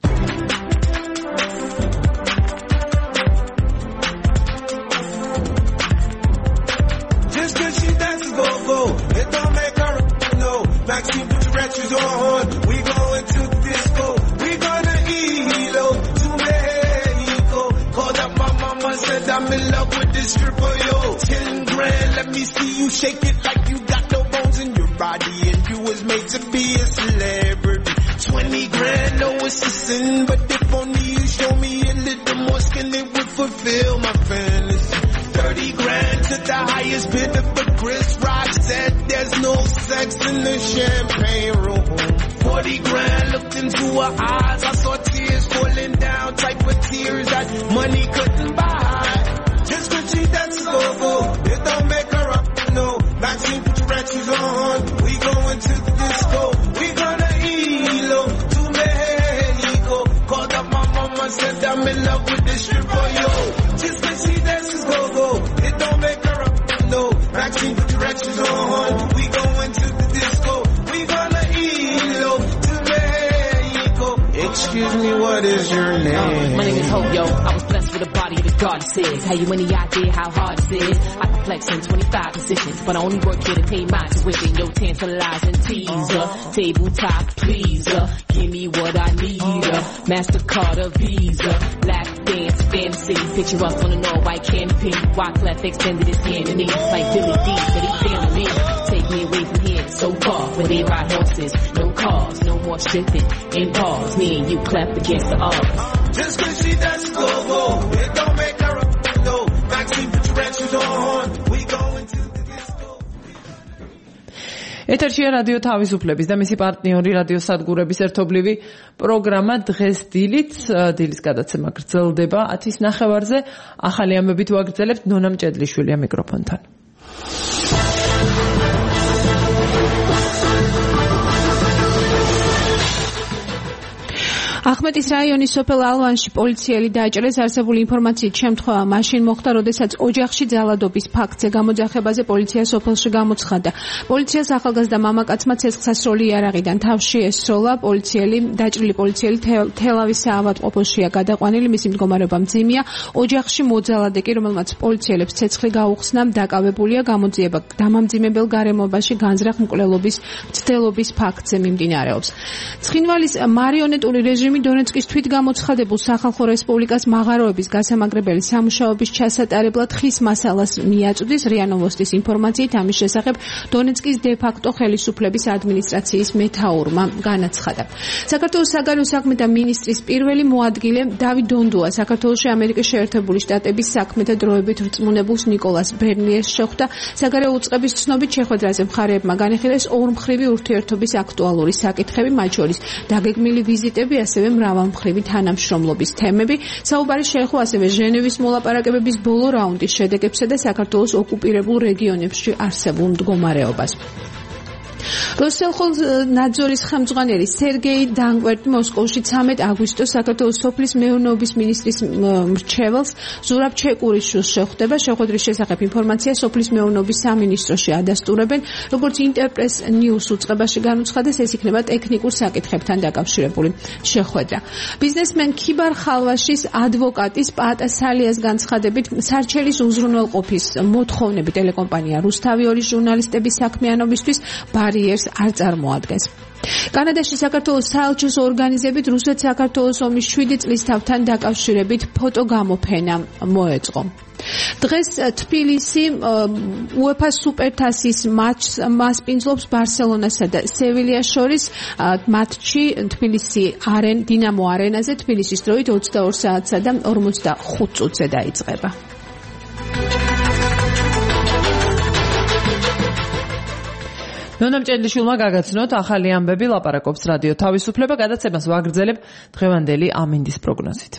S17: I'm in love with this stripper, yo. 10 grand, let me see you shake it like you got no bones in your body and you was made to be a celebrity. 20 grand, no assisting, but if only you show me a little more skin, it would fulfill my fantasy. 30 grand to the highest bidder, but Chris Rock said there's no sex in the champagne room. 40 grand, looked into her eyes, I saw tears falling down, type of tears that money couldn't buy. Just cause she dances go-go, it don't make her up, no. Maxine, put your ratchets on, we going to the disco. We gonna ELO, to Mexico. Called up my mama, said I'm in love with this stripper, yo. Just when she dances go-go, it don't make her up, no. Maxine put directions on, we going to the disco. We gonna eat low to Mexico. Excuse me, what is your name?
S18: My name is Hope, yo. I was blessed with a body of the goddesses. Have you any idea how hard this is? I can flex in 25 positions, but I only work here to pay my tuition. Yo, tantalizing teaser, tabletop pleaser. Give me what I need, MasterCard or Visa. Lap dance, fantasy, picture us on a all-white canopy. Wyclef extended his hand to me, like Billy D said he feeling me. Take me away from here, so far, where they ride horses. No cars, no more stripping, in bars. Me and you clap against the odds.
S17: Just cause she does go-go, it don't make her up, no. Maxine put directions on, we going to the disco.
S2: ეთერშია რადიო თავისუფლების და მისი პარტნიორი რადიო სადგურების ერთობლივი პროგრამა დღეს დილის გადაცემა გრძელდება 10:30-ზე. ახალი ამბებით ვაგრძელებთ ნონა მჭედლიშვილია მიკროფონთან.
S3: ახმეტის რაიონის სოფელ ალვანში პოლიციელი დააჭრეს. არსებული ინფორმაციით შემთხვევა მაშინ მოხდა, როდესაც ოჯახში ძალადობის ფაქტზე გამოძახებაზე პოლიცია სოფელში გამოცხადდა. პოლიციას ახალგაზრდა მამაკაცმა ცეცხლსასროლი იარაღიდან თავში ესროლა. დაჭრილი პოლიციელი თელავის საავადმყოფოშია გადაყვანილი, მისი მდგომარეობა მძიმეა. ოჯახში მოძალადე კი, რომელმაც პოლიციელებს ცეცხლი გაუხსნა, დაკავებულია. გამოძიება დამამძიმებელ გარემობაში განზრახ მკვლელობის მცდელობის ფაქტზე მიმდინარეობს. ცხინვალის მარიონეტული რეჟიმი დონეცკის თვითგამოცხადებულ სახალხო რესპუბლიკას მაღაროების გასამაგრებელი სამუშაოების ჩასატარებლად ხის მასალას მიაწვდის. RIA Novostis ინფორმაციით ამის შესახებ დონეცკის დე-ფაქტო ხელისუფლების ადმინისტრაციის მეთაურმა განაცხადა. საქართველოს საგარეო საქმეთა მინისტრის პირველი მოადგილე დავით დონდუა საქართველოში ამერიკის შეერთებული შტატების საქმეთა დროებით რწმუნებულს ნიკოლას ბერნიერს შეხვდა. საგარეო უწყების ცნობით შეხვედრაზე მხარეებმა განიხილეს ორმხრივი ურთიერთობის აქტუალური საკითხები, მათ შორის დაგეგმილი ვიზიტები, ასევე მრავალმხრივი თანამშრომლობის თემები. საუბარი შეეხო ასევე ჟენევის მოლაპარაკებების ბოლო რაუნდის შედეგებსა და საქართველოს ოკუპირებულ რეგიონებში არსებულ მდგომარეობას. როსელხონაძორის ხელმძღვანელი სერგეი დანკვერტი მოსკოვში 13 აგვისტოს საქართველოს სოფლის მეურნეობის მინისტრის მრჩეველს ზურაბ ჩეკურიშვილს შეხვდება. შეხვედრის შესახებ ინფორმაცია სოფლის მეურნეობის სამინისტროში ადასტურებენ. როგორც ინტერპრეს ნიუს უწყებაში განუცხადეს, ეს იქნება ტექნიკურ საკითხებთან დაკავშირებული შეხვედრა. ბიზნესმენ ქიბარ ხალვაშის ადვოკატის პაატა სალიას განცხადებით, სარჩელის უზრუნველყოფის მოთხოვნები ტელეკომპანია რუსთავი 2 ჟურნალისტების საქმიანობისთვის ბარიერს არ წარმოადგენს. კანადაში საქართველოს საელჩოს ორგანიზებით რუსეთ-საქართველოს ომის 7 წლისთავთან დაკავშირებით ფოტოგამოფენა მოეწყო. დღეს თბილისი UEFA სუპერთასის მატჩს მასპინძლობს ბარსელონასა და სევილიას შორის. მატჩი თბილისი დინამო არენაზე თბილისის დროით 22 საათსა და 45 წუთზე დაიწყება. ნონა მჭედლიშვილმა გაგაცნოთ ახალი ამბები, ლაპარაკობს რადიო თავისუფლება. გადაცემას ვაგრძელებ დღევანდელი ამინდის პროგნოზით.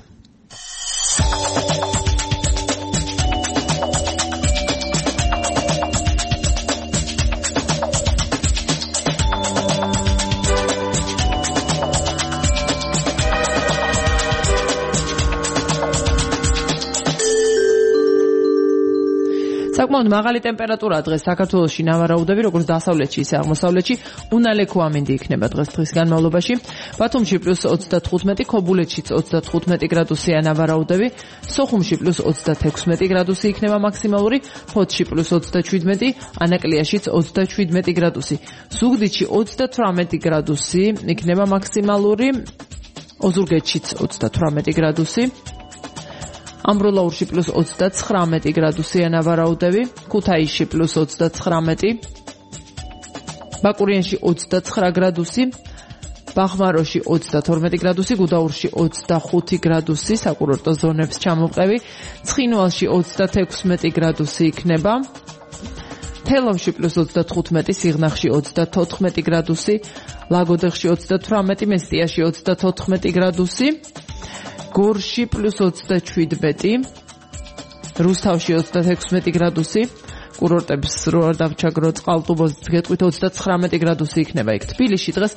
S3: საკმაოდ მაღალი ტემპერატურა დღეს საქართველოში ნავარაუდები, როგორც დასავლეთში, ისე აღმოსავლეთში. უნალექო ამინდი იქნება დღის განმავლობაში. ბათუმში +35, ქობულეთშიც 35 გრადუსია ნავარაუდები, სოხუმში +36 გრადუსი იქნება მაქსიმალური, ფოთში +37, ანაკლიაშიც 37 გრადუსი, ზუგდიდში 38 გრადუსი იქნება მაქსიმალური, ოზურგეთშიც 38 გრადუსი. ამბროლაურში +39 გრადუსია ნავარაუდები, ქუთაისში +39, ბაკურიანში 29 გრადუსი, ბაღმაროში 32 გრადუსი, გუდაურში 25 გრადუსი, საკურორტო ზონებს ჩამოვყევი, ცხინვალში 36 გრადუსი იქნება, თელავში +35, სიღნაღში 34 გრადუსი, ლაგოდეხში 38, მესტიაში 34 გრადუსი, გორში +27, რუსთავში 36 გრადუსი, კურორტებს რო არ დავჩაგროთ, ყალტუბოზე გეტყვით 39 გრადუსი იქნება იქ. თბილისში დღეს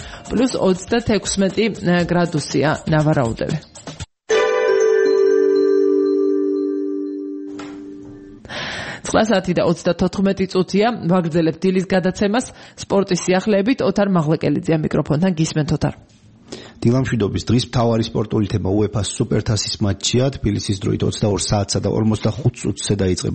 S3: +26 გრადუსია ნავარაუდები.
S2: 9 და 34 წუთია. ვაგრძელებთ დილის გადაცემას სპორტის სიახლეებით. ოთარ მაღლეკელიძეა მიკროფონთან. გისმენთ ოთარ.
S19: დილამშვიდობის დღის მთავარი სპორტული თემა UEFA სუპერთასის მატჩია. თბილისის დროით 22 საათსა და 45 წუთზე დაიწყება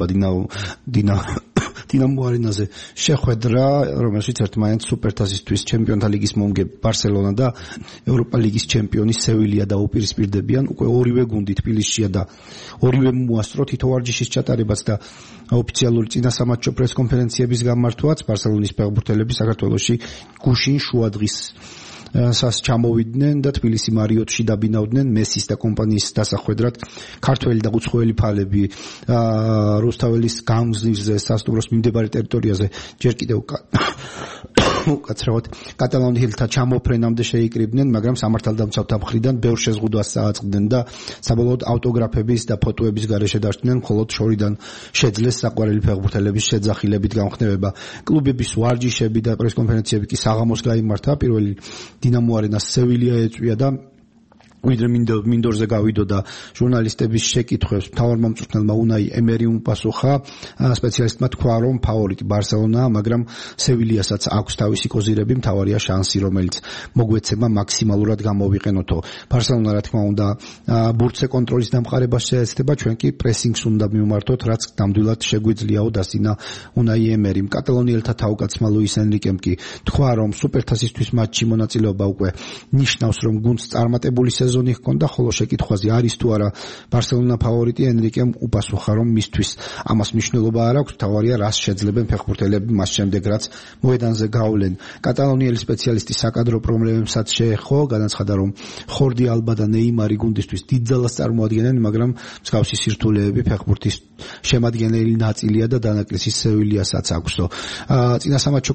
S19: დინამო არენაზე შეხვედრა, რომელშიც ერთმანეთს სუპერთასისთვის ჩემპიონთა ლიგის მომგებ ბარსელონა და ევროპა ლიგის ჩემპიონი სევილია დაუპირისპირდებიან. უკვე ორივე გუნდი თბილისშია და ორივე მოასწრო თითო ვარჯიშის ჩატარებაც და ოფიციალური წინასამატჩო პრესკონფერენციების გამართვაც. ბარსელონის ფეხბურთელები საქართველოში გუშინ შუადღის სას ჩამოვიდნენ და თბილისი მარიოტში დაბინავდნენ მესის და კომპანიის დასახვედრად. ქართველი და უცხოელი ფალები რუსთაველის გამზირზე სასტუმროს მიმდებარე ტერიტორიაზე ჯერ კიდევ უკაცრავად კატალონიელთა ჩამოფრენამდე შეიკრიბნენ, მაგრამ სამართალდამცავთა მხრიდან ბევრ შეზღუდვას წააწყდნენ და საბოლოოდ ავტოგრაფების და ფოტოების გარეშე დარჩნენ, მხოლოდ შორიდან შეძლეს საყვარელი ფეხბურთელების შეძახილებით გამხნევება. კლუბების ვარჯიშები და პრესკონფერენციები კი საღამოს გაიმართა. პირველი დინამო არენას სევილია ეწვია და ვიდრე მინდორზე გავიდო და ჟურნალისტების შეკითხვებს მთავარ მომწვრთნელმა უნაი ემერი უპასუხა. სპეციალისტმა თქვა, რომ ფავორიტი ბარსელონაა, მაგრამ სევილიასაც აქვს თავისი კოზირები, მთავარია შანსი, რომელიც მოგვეცემა მაქსიმალურად გამოვიყენოთო. ბარსელონა რა თქმა უნდა ბურთზე კონტროლის დამყარებას შეეცდება, ჩვენ კი პრესინგს უნდა მივმართოთ, რაც ნამდვილად შეგვიძლიაო დასინა უნაი ემერიმ. კატალონიელთა თავკაცმა ლუის ენრიკემ კი თქვა, რომ სუპერთასისთვის მატჩში მონაწილეობა უკვე ნიშნავს, რომ გუნდს წარმატებული სეზონი ჰქონდა, ხოლო შეკითხვაზე არის თუ არა ბარსელონა ფავორიტი, ენრიკემ უპასუხა, რომ მისთვის ამას მნიშვნელობა არ აქვს, თავარია რას შეძლებენ ფეხბურთელები მას შემდეგ, რაც მოედანზე გავლენ. კატალონიელი სპეციალისტი საკადრო პრობლემებსაც შეეხო, განაცხადა, რომ ხორდი ალბა და ნეიმარი გუნდისთვის დიდ ძალას წარმოადგენენ, მაგრამ მსგავსი სირთულეები ფეხბურთის შემადგენელი ნაწილია და დანაკლისი სევილიასაც აქვსო. წინასამატჩო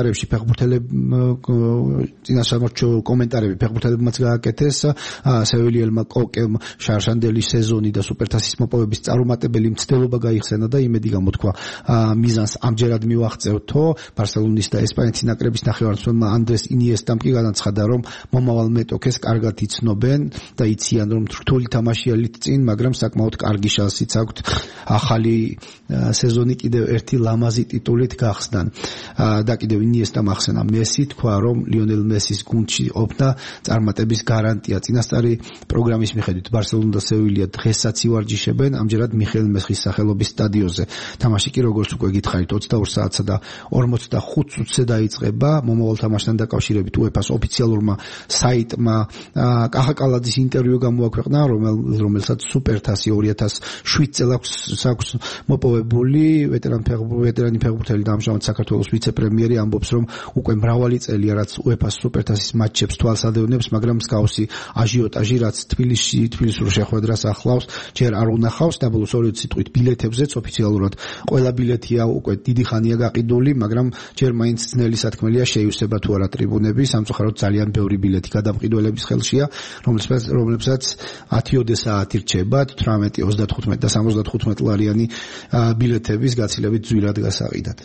S19: კომენტარები ფეხბურთელებმაც გააკეთეს. სევილიელმა კოკემ შარშანდელის სეზონი და სუპერთასის მოპოვების წარუმატებელი მცდელობა გაიხსენა და იმედი გამოთქვა მიზანს ამჯერად მივაღწევთო. ბარსელონის და ესპანეთის ნაკრების ნახევარმცველმა ანდრეს ინიესტამ კი განაცხადა, რომ მომავალ მეტოქეს კარგად იცნობენ და იციან, რომ რთული თამაშიალით წინ, მაგრამ საკმაოდ კარგი შანსიც აქვთ ახალი სეზონი კიდევ ერთი ლამაზი ტიტულით გახსნან. და კიდევ ინიესტამ ახსენა მესი, თქვა, რომ ლიონელ მესის გუნდში ყოფნა წარმატების გარანტია. წინასწარი პროგრამის მიხედვით ბარსელონა და სევილია დღესაც ივარჯიშებენ, ამჯერად მიხეილ მესხის სახელობის სტადიონზე. თამაში კი როგორც უკვე გითხარით 22 საათსა და 45 წუთზე დაიწყება. მომავალ თამაშთან დაკავშირებით UEFA-ს ოფიციალურმა საიტმა კახაკალაძის ინტერვიუ გამოაქვეყნა, რომელსაც სუპერთასი 2007 წელს აქვს მოპოვებული. ვეტერანი ფეხბურთელი და ამჟამად საქართველოს ვიცე-პრემიერი ამბობს, რომ უკვე მრავალი წელია რაც UEFA-ს სუპერთასის მატჩებს თვალს ადევნებს, მაგრამ მსგავსი აჟიოტაჟი, რაც თბილისურ შეხვედრას ახლავს, ჯერ არ უნახავს. და ბოლოს 2 სიტყვით ბილეთებზეც ოფიციალურად ყველა ბილეთია უკვე დიდი ხანია გაყიდული, მაგრამ ჯერ მაინც ძნელი სათქმელია შეივსება თუ არა ტრიბუნები. სამწუხაროდ ძალიან ბევრი ბილეთი გადამყიდველების ხელშია, რომლებსაც 10 საათი რჩება 18, 35 და 75 ლარიანი ბილეთების გაცილებით ძვირად გასაყიდად.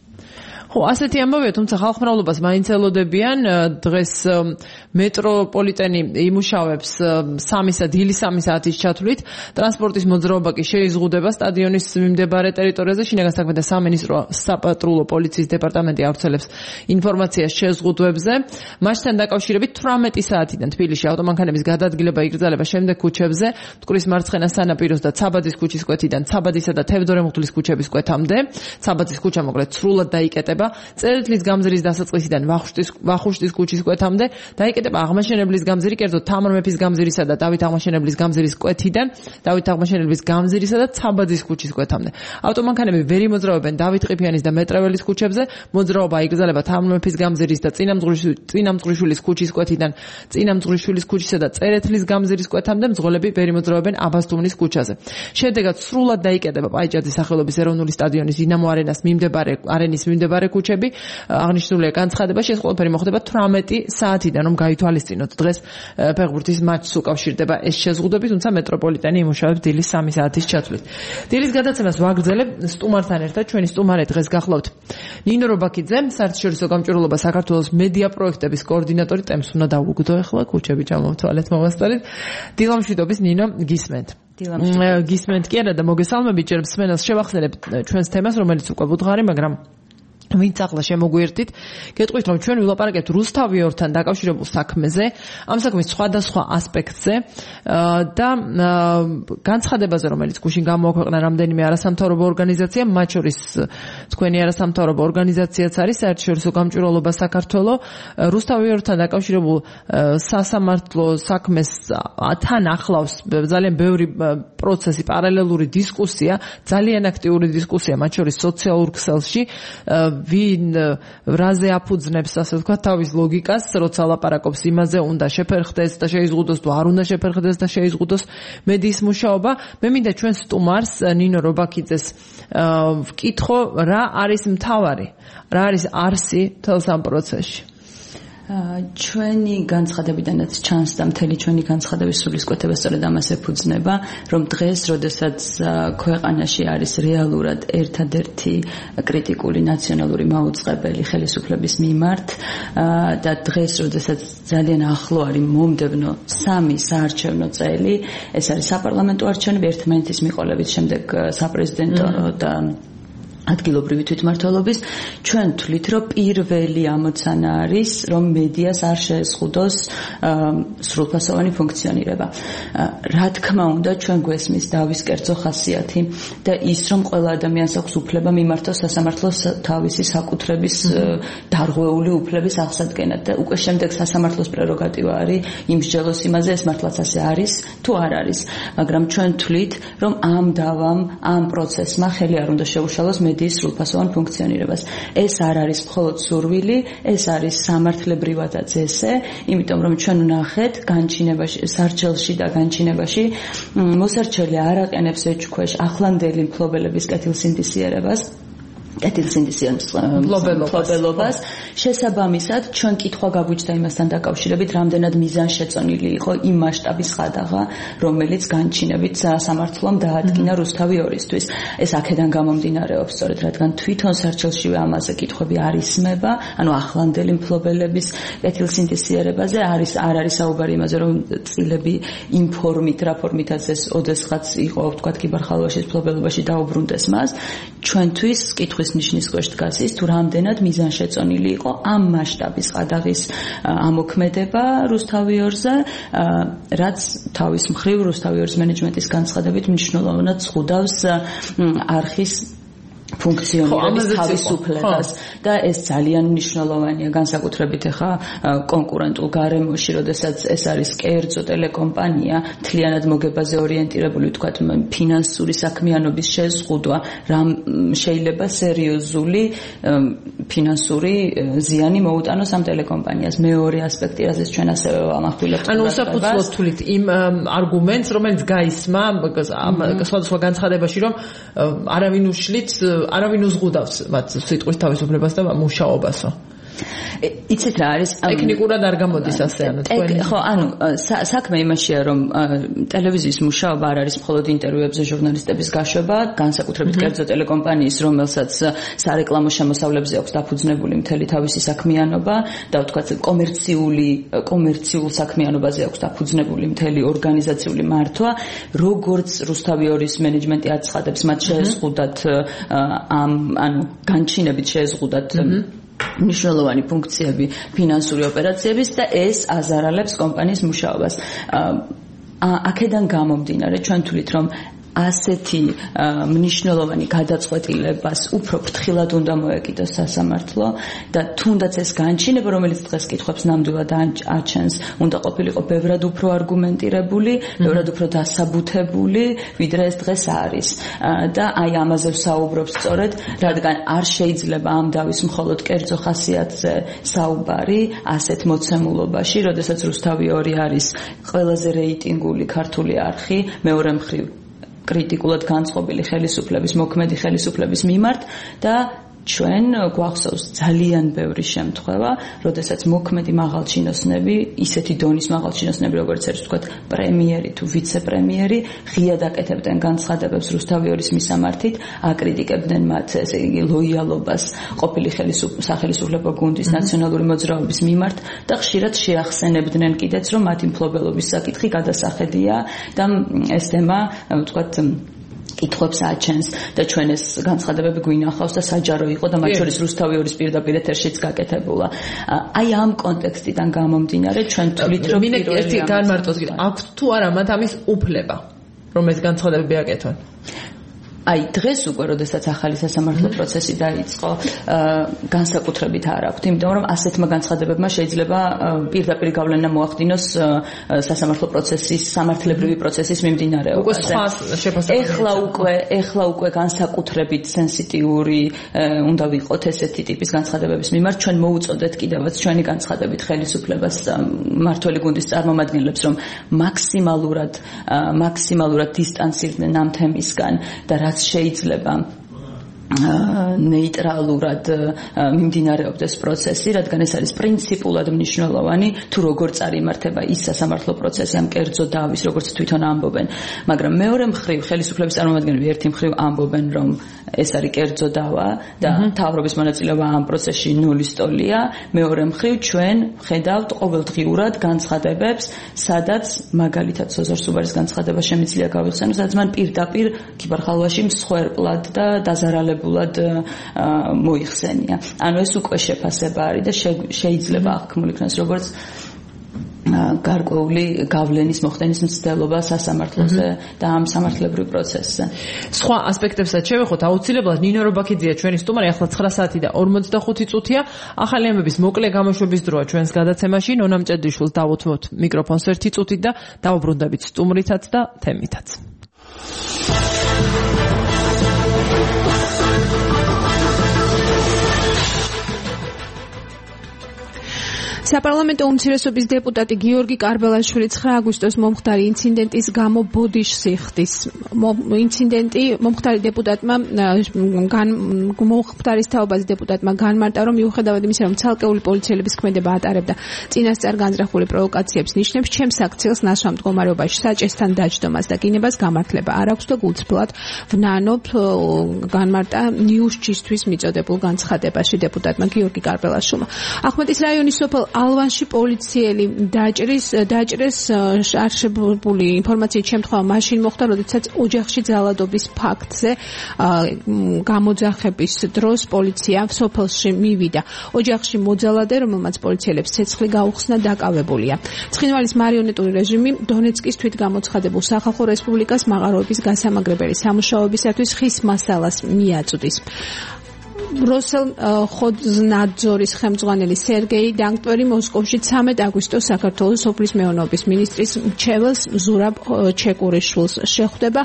S2: ხო, ასეთი ამბავია, თუმცა ხალხმრავლობას მაინც ელოდებიან. დღეს მეტროპოლიტენი იმუშავებს 3 საათის ჩათვლით. ტრანსპორტის მოძრაობა კი შეიზღუდება სტადიონის მიმდებარე ტერიტორიაზე. შინაგან საქმეთა სამინისტრო საპატრულო პოლიციის დეპარტამენტი ავრცელებს ინფორმაციას შეზღუდვებზე. მასთან დაკავშირებით 18 საათიდან თბილისში ავტომანქანების გადადგილება იკრძალება შემდეგ ქუჩებზე, მტკვრის მარცხენა სანაპიროს და ცაბაძის ქუჩის კვეთიდან ცაბადისა და თევდორე მუხტლის ქუჩების კვეთამდე. ცაბაძის ქუჩა მოკლედ სრულად დაიკეტება წერეთლის გამზირის დასაწყისიდან ვახუშტის ქუჩის კვეთამდე, დაიკეტება აღმაშენებლის გამზირი, კერძოდ თამარ მეფის გამზირისა და დავით აღმაშენებლის გამზირის კვეთიდან დავით აღმაშენებლის გამზირისა და ცაბაძის ქუჩის კვეთამდე. ავტომანქანები ვერ იმოძრავებენ დავით ყიფიანის და მეტრეველის ქუჩებზე. მოძრაობა იკრძალება თამარ მეფის გამზირის და წინამძღვრიშვილის ქუჩის კვეთიდან წინამძღვრიშვილის ქუჩისა და წერეთლის გამზირის კვეთამდე. მძღოლები ვერ იმოძრავებენ აბასთუმნის ქუჩაზე. შედეგად სრულად დაიკეტება პაიჭაძის სახელობის ეროვნული სტადიონის დინამო არენის მიმდებარე მთავარი ქუჩები, აღნიშნულია განცხადებაში, ეს ყველაფერი მოხდება 18 საათიდან, რომ გაითვალისწინოთ დღეს ფეხბურთის მატჩს უკავშირდება ეს შეზღუდვები, თუმცა მეტროპოლიტენი იმუშავებს დილის 3 საათის ჩათვლით. დილის გადაცემას ვაგრძელებ სტუმართან ერთად. ჩვენი სტუმარი დღეს გახლავთ ნინო რობაქიძე, საერთაშორისო გამჭვირვალობა საქართველოს მედია პროექტების კოორდინატორი. ტემს უნდა დავუგდო ახლა, ქუჩები ჩამოვთვალეთ მომასწორეთ. დილამშვიდობის ნინო, გისმენთ. გისმენთ კი არა და მოგესალმებით, ჯერ მსმენელს შევახსენებ ჩვენს თემას, რომელიც უკვე ვუდგარი, მაგრამ ვინც ახლა შემოგვიერთით, გეტყვით, რომ ჩვენ ვილაპარაკებთ რუსთავიორთან დაკავშირებულ საქმეზე, ამ საქმის სხვადასხვა ასპექტზე და განცხადებაზე, რომელიც გუშინ გამოაქვეყნა რამდენიმე არასამთავრობო ორგანიზაცია, მათ შორის თქვენი არასამთავრობო ორგანიზაციაც არის საერთაშორისო გამჭვირვალობა საქართველო, რუსთავიორთან დაკავშირებულ სასამართლო საქმეს თან ახლავს ძალიან ბევრი პროცესი, პარალელური დისკუსია, ძალიან აქტიური დისკუსია, მათ შორის სოციალურ ქსელში. ვინ რაზე აფუძნებს, ასე ვთქვათ, თავის ლოგიკას, როცა ლაპარაკობს იმაზე, უნდა შეფერხდეს და შეიზღუდოს თუ არ უნდა შეფერხდეს და შეიზღუდოს მედიის მუშაობა. მე მინდა ჩვენ სტუმარს ნინო რობაქიძეს ვკითხო, რა არის მთავარი, რა არის არსი თელს ამ პროცესში.
S20: ჩვენი განცხადებიდანაც ჩანს და მთელი ჩვენი განცხადების სულისკვეთება სწორედ ამას ეფუძნება, რომ დღეს, როდესაც ქვეყანაში არის რეალურად ერთადერთი კრიტიკული ნაციონალური მაუწყებელი ხელისუფლების მიმართ და დღეს, როდესაც ძალიან ახლო არის მომდევნო 3 საარჩევნო წელი, ეს არის საპარლამენტო არჩევნები, ერთმანეთის მიყოლებით, შემდეგ საპრეზიდენტო და ადგილობრივი თვითმმართველობის, ჩვენ თვლით, რომ პირველი ამოცანა არის, რომ მედიას არ შეეზღუდოს სრულფასოვანი ფუნქციონირება. რა თქმა უნდა, ჩვენ გვესმის დავის კერძო ხასიათი და ის, რომ ყველა ადამიანს აქვს უფლება მიმართოს სასამართლოს თავისი საკუთრების დარღვეული უფლების აღსადგენად და უკვე შემდეგ სასამართლოს პრეროგატივა არის იმსჯელოს იმაზე, ეს მართლაც ასე არის თუ არ არის, მაგრამ ჩვენ თვლით, რომ ამ დავამ, ამ პროცესმა ხელი არ უნდა შეუშალოს მედიის სრულფასოვან ფუნქციონირებას. ეს არ არის მხოლოდ სურვილი, ეს არის სამართლებრივადაც ესე, იმიტომ რომ ჩვენ ვნახეთ განჩინებაში, სარჩელში და განჩინებაში მოსარჩელი არ აყენებს ეჭქვეშ ახლანდელი მფლობელების კეთილსინდისიერებას, მფლობელობას. შესაბამისად, ჩვენ კითხვა გაგვიჩნდა იმასთან დაკავშირებით, რამდენად მიზანშეწონილი იყო იმ მასშტაბის ხადაღა, რომელიც განჩინებით სამართლომ დაადგინა რუსთავი 2-ისთვის. ეს აქედან გამომდინარეობს, სწორედ რადგან თვითონ სარჩელშივე ამაზე კითხვები არ ისმება, ანუ ახლანდელი მფლობელების კეთილსინდისიერებაზე არ არის საუბარი იმაზე, რომ წილები იმ ფორმით, რა ფორმითაც ეს ოდესღაც იყო, ვთქვათ, კიბერხალვაშის მფლობელობაში დაუბრუნდეს მას, ჩვენთვის კითხვის ნიშნის ქვეშ დგას ის, თუ რამდენად მიზანშეწონილი იყო ამ მასშტაბის ყადაღის ამოქმედება რუსთავი 2-ზე, რაც თავის მხრივ რუსთავი 2-ის მენეჯმენტის განცხადებით მნიშვნელოვნად ზღუდავს არხის ფუნქციონირების თავისუფლებას და ეს ძალიან მნიშვნელოვანია განსაკუთრებით ახლა კონკურენტულ გარემოში, როდესაც ეს არის კერძო ტელეკომპანია, მთლიანად მოგებაზე ორიენტირებული, ვთქვათ, ფინანსური საქმიანობის შეზღუდვა, რამ შეიძლება სერიოზული ფინანსური ზიანი მოუტანოს ამ ტელეკომპანიას. მეორე ასპექტი, რასაც ჩვენ ასევე ვამახვილებთ.
S2: ანუ უსაფუძვლოდ თვლით იმ არგუმენტს, რომელიც გაისმა სხვადასხვა განცხადებაში, რომ არავინ უშლით, არავინ უზღუდავს მათ სიტყვის თავისუფლებას და მუშაობასო.
S20: იცით რა არის?
S2: ტექნიკურად არ გამოდის ასე ანუ თქვენი.
S20: ხო, ანუ საქმე იმაშია, რომ ტელევიზიის მუშაობა არ არის მხოლოდ ინტერვიუებზე ჟურნალისტების გაშვება, განსაკუთრებით კერძო ტელეკომპანიის, რომელსაც სარეკლამო შემოსავლებზე აქვს დაფუძნებული მთელი თავისი საქმიანობა და ვთქვათ კომერციულ საქმიანობაზე აქვს დაფუძნებული მთელი ორგანიზაციული მართვა, როგორც რუსთავი 2-ის მენეჯმენტი აცხადებს, მათ შეეზღუდათ ანუ განჩინებით შეეზღუდათ მნიშვნელოვანი ფუნქციები ფინანსური ოპერაციების და ეს აზარალებს კომპანიის მუშაობას. აქედან გამომდინარე, ჩვენ თვლით, რომ ასეთი მნიშვნელოვანი გადაწყვეტილებას უფრო ფრთხილად უნდა მოეკიდოს სასამართლო და თუნდაც ეს განჩინება, რომელიც დღეს კითხვებს ნამდვილად აჩენს, უნდა ყოფილიყო ბევრად უფრო არგუმენტირებული, ბევრად უფრო დასაბუთებული, ვიდრე ეს დღეს არის. და აი ამაზე ვსაუბრობ სწორედ, რადგან არ შეიძლება ამ დავის მხოლოდ კერძო ხასიათზე საუბარი ასეთ მოცემულობაში, როდესაც რუსთავი 2 არის ყველაზე რეიტინგული ქართული არხი, მეორე მხრივ კრიტიკულად განწყობილი ხელისუფლების, მოქმედი ხელისუფლების მიმართ და ჩვენ გვახსოვს ძალიან ბევრი შემთხვევა, როდესაც მოქმედი მაღალჩინოსნები, ისეთი დონის მაღალჩინოსნები, როგორც არის ვთქვათ, პრემიერი თუ ვიცე-პრემიერი, ღიად აკეთებდნენ განცხადებებს რუსთავიორის მისამართით, აკრიტიკებდნენ მათ, ესე იგი, ლოიალობას ყოფილი სახელმწიფო გუნდის ნაციონალური მოძრაობის მიმართ და ხშირად შეახსენებდნენ კიდეც, რომ მათი მფლობელობის საკითხი გადასახედია და ეს თემა, ვთქვათ, კითხვებს აჩენს და ჩვენ ეს განცხადებები გვინახავს და საჯარო იყო და მათ შორის რუსთავიორის პირდაპირ ეთერშიც გაკეთებულა. აი ამ კონტექსტიდან გამომდინარე ჩვენ თვლით რომ
S2: ერთი განმარტოთ აქვს თუ არა მათ ამის უფლება რომ ეს განცხადებები აკეთონ.
S20: აი დღეს უკვე როდესაც ახალი სასამართლო პროცესი დაიწყო, განსაკუთრებით არ აქვს, იმიტომ რომ ასეთმა განცხადებებმა შეიძლება პირდაპირ გავლენა მოახდინოს სასამართლო პროცესის, სამართლებრივი პროცესის მიმდინარეობაზე. ეხლა უკვე განსაკუთრებით სენსიტიური უნდა ვიყოთ ესეთი ტიპის განცხადებების მიმართ. ჩვენ მოუწოდეთ კიდევაც ჩვენი განცხადებით ხელისუფლებას, მმართველი გუნდის წარმომადგენლებს, რომ მაქსიმალურად დისტანცირდნენ ამ თემისგან და რაც შეიძლება ნეიტრალურად მიმდინარეობდეს პროცესი, რადგან ეს არის პრინციპულად მნიშვნელოვანი, თუ როგორ წარიმართება ის სასამართლო პროცესი ამ კერძო დავის, როგორც თვითონ ამბობენ. მაგრამ მეორე მხრივ ხელისუფლების წარმომადგენლები ერთი მხრივ ამბობენ, რომ ეს არის კერძო დავა და მთავრობის მონაწილეობა ამ პროცესში ნულის ტოლია. მეორე მხრივ ჩვენ ხედავთ ყოველდღიურად განცხადებებს, სადაც მაგალითად სოზარ სუბარის განცხადება შემიძლია გავიხსენო, სადაც მან პირდაპირ ქიბარ-ხალვაში მსხვერპლად და დაზარალებულად მოიხსენია. ანუ ეს უკვე შეფასება არის და შეიძლება აღქმულ იქნას როგორც გარკვეული გავლენის მოხდენის მცდელობა სასამართლოზე და ამ სამართლებრივ პროცესზე.
S2: სხვა ასპექტებსაც შევეხოთ, აუცილებლად ნინო რობაქიძეა ჩვენი სტუმარი, ახლა 9 საათი და 45 წუთია. ახალი ამბების მოკლე გამოშვების დროა ჩვენს გადაცემაში. ნონა მჭედიშვილს დავუთმოთ მიკროფონს 1 წუთით და დავუბრუნდებით სტუმრითაც და თემითაც.
S3: საპარლამენტო უმცირესობის დეპუტატი გიორგი კარბელაშვილი 9 აგვისტოს მომხდარი ინციდენტის გამო ბოდიშს იხდის. ინციდენტი მომხდარი დეპუტატმა მომხდარის თაობაზე დეპუტატმა განმარტა, რომ მიუხედავად იმისა, რომ ცალკეული პოლიციელების ქმედება ატარებდა წინასწარ განზრახული პროვოკაციებს ნიშნებს, ჩემს აქციელს ნასვამ მდგომარეობაში საჭესთან დაჯდომას და გინებას გამართლება არ აქვს და გულწრფელად ვნანობ, განმარტა ნიუსჯისთვის მიწოდებულ განცხადებაში დეპუტატმა გიორგი კარბელაშვილმა. ახმეტის რაიონის სოფელ ალვანში პოლიციელი დაჭრეს არშებული ინფორმაციით შემთხვევა მაშინ მოხდა, როდესაც ოჯახში ძალადობის ფაქტზე გამოძახების დროს პოლიცია სოფელში მივიდა. ოჯახში მოძალადე, რომელმაც პოლიციელებს ცეცხლი გაუხსნა, დაკავებულია. ცხინვალის მარიონეტული რეჟიმი დონეცკის თვითგამოცხადებულ სახალხო რესპუბლიკას მაღაროების გასამაგრებელი სამუშაოებისათვის ხის მასალას მიაწვდის. როსელ ხოძნაძორის ხელმძღვანელი სერგეი დანკვერი მოსკოვში 13 აგვისტოს საქართველოს სოფლის მეურნეობის მინისტრის მრჩეველს ზურაბ ჩეკურიშვილს შეხვდება.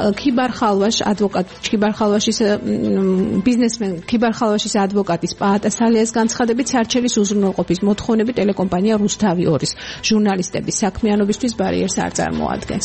S3: ბიზნესმენ ქიბარ-ხალვაშის ადვოკატის პაატა სალიას განცხადებით სარჩელის უზრუნველყოფის მოთხოვნები ტელეკომპანია რუსთავი 2-ის ჟურნალისტების საქმიანობისთვის ბარიერს არ წარმოადგენს.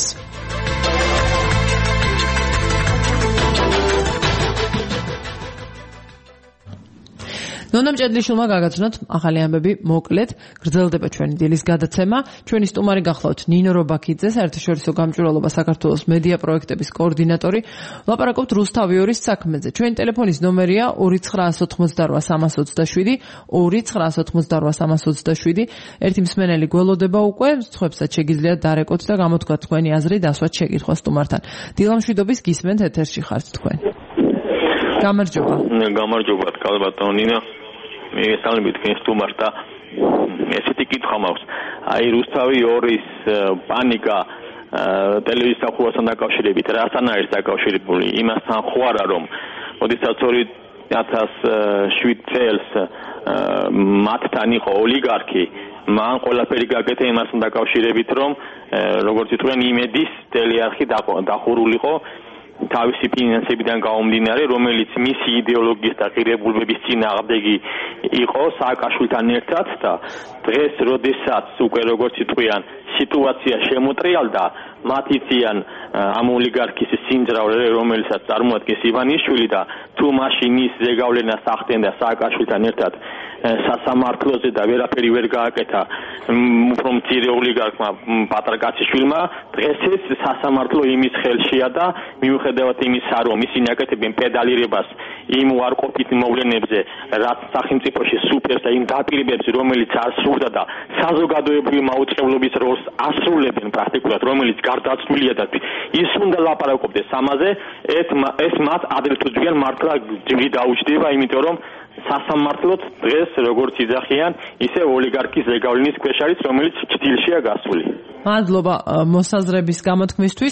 S2: ნონა მჭედლიშვილმა გაგაცნოთ ახალი ამბები მოკლედ. გრძელდება ჩვენი დილის გადაცემა. ჩვენი სტუმარი გახლავთ ნინო რობაქიძე, საერთაშორისო გამჭვირვალობა საქართველოს მედია პროექტების კოორდინატორი. ვლაპარაკობთ რუსთავი 2-ის საქმეზე. ჩვენი ტელეფონის ნომერია 2988327 2988327. ერთი მსმენელი გველოდება უკვე, სხვებსაც შეგიძლიათ დარეკოთ და გამოთქვათ თქვენი აზრი დასვათ შეკითხვა სტუმართან. დილამშვიდობის გისმენთ ეთერში ხართ თქვენ. გამარჯობა.
S21: გამარჯობა, კალბატონო ნინა. მიგესალმებით თქვენ სტუმარს და ესეთი კითხვა მაქვს. აი რუსთავი 2-ის პანიკა ტელევიზიის სახურასთან დაკავშირებით რასთან არის დაკავშირებული? იმასთან ხო არა რომ მოდისაც 2007 წელს მათთან იყო ოლიგარქი, მან ყველაფერი გაკეთა იმასთან დაკავშირებით რომ როგორც იტყვიან იმედის ტელეარხი დახურულიყო თავისი ფინანსებიდან გამომდინარე, რომელიც მისი იდეოლოგიის და ღირებულებების წინააღმდეგი იყო სააკაშვილთან ერთად და დღეს, როდესაც უკვე როგორც იტყვიან, სიტუაცია შემოტრიალდა, მათ იციან ამ ოლიგარქის სიმძრავლე, რომელსაც წარმოადგენს ივანიშვილი და თუ მაშინ ის ზეგავლენას ახდენდა სააკაშვილთან ერთად სასამართლოზე და ვერაფერი ვერ გააკეთა უფრო მცირე ოლიგარქმა პატრაკაციშვილმა, დღეს ეს სასამართლო იმის ხელშია და მიუხედავად იმისა, რომ ისინი აკეთებენ პედალირებას იმ უარყოფით მოვლენებზე, რაც სახელმწიფოში სუფერს და იმ დაპირებებს, რომელიც არ სურდა და საზოგადოებრივი მაუწყებლობის როლს ასრულებენ პრაქტიკულად, რომელიც გარდაცვლილია და ის უნდა ლაპარაკობდეს ამაზე, ეს მათ ადრე თუ ძვიან მართლა ჯვრი დაუჯდება, იმიტომ რომ სასამართლოდ დღეს როგორც იძახიან, ისე ოლიგარქის ზეგავლენის ქვეშ არის, რომელიც ჭდილშია გასული.
S2: მადლობა მოსაზრების გამოთქმისთვის.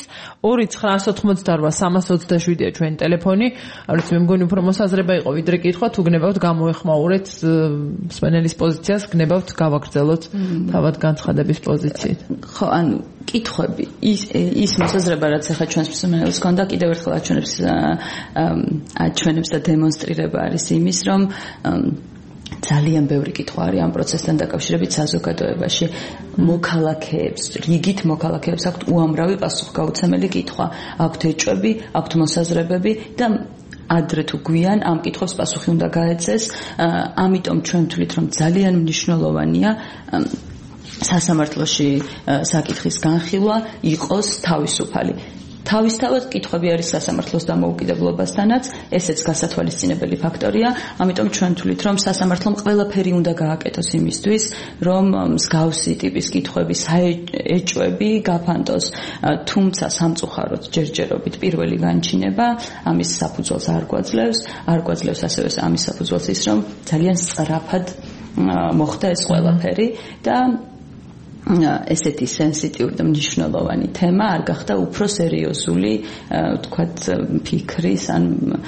S2: 2-988-327-ია ჩვენი ტელეფონი. არ ვიცი, მე მგონი უფრო მოსაზრება იყო ვიდრე კითხვა, თუ გნებავთ გამოეხმაურეთ მსმენელის პოზიციას, გნებავთ გავაგრძელოთ თავად განცხადების პოზიციით.
S20: ხო, ანუ კითხვები ის მოსაზრება, რაც ახლა ჩვენს მსმენელს ჰქონდა, კიდევ ერთხელ აჩვენებს და დემონსტრირება არის იმის, რომ ძალიან ბევრი კითხვა არის ამ პროცესთან დაკავშირებით საზოგადოებაში. მოქალაქეებს, რიგით მოქალაქეებს აქვთ უამრავი პასუხგაუცემელი კითხვა, აქვთ ეჭვები, აქვთ მოსაზრებები და ადრე თუ გვიან ამ კითხვებს პასუხი უნდა გაეცეს. ამიტომ ჩვენ ვთვლით, რომ ძალიან მნიშვნელოვანია სასამართლოში საკითხის განხილვა იყოს თავისუფალი. თავისთავად კითხვები არის სასამართლოს დამოუკიდებლობასთანაც, ესეც გასათვალისწინებელი ფაქტორია, ამიტომ ჩვენ ვთვლით, რომ სასამართლომ ყველაფერი უნდა გააკეთოს იმისთვის, რომ მსგავსი ტიპის კითხვები, საეჭვები გაფანტოს, თუმცა სამწუხაროდ ჯერჯერობით პირველი განჩინება ამის საფუძველს არ გვაძლევს ასევე ამის საფუძველს ის, რომ ძალიან სწრაფად მოხდა ეს ყველაფერი და ესეთი სენსიტიური და მნიშვნელოვანი თემა არ გახდა უფრო სერიოზული, ვთქვათ, ფიქრის ან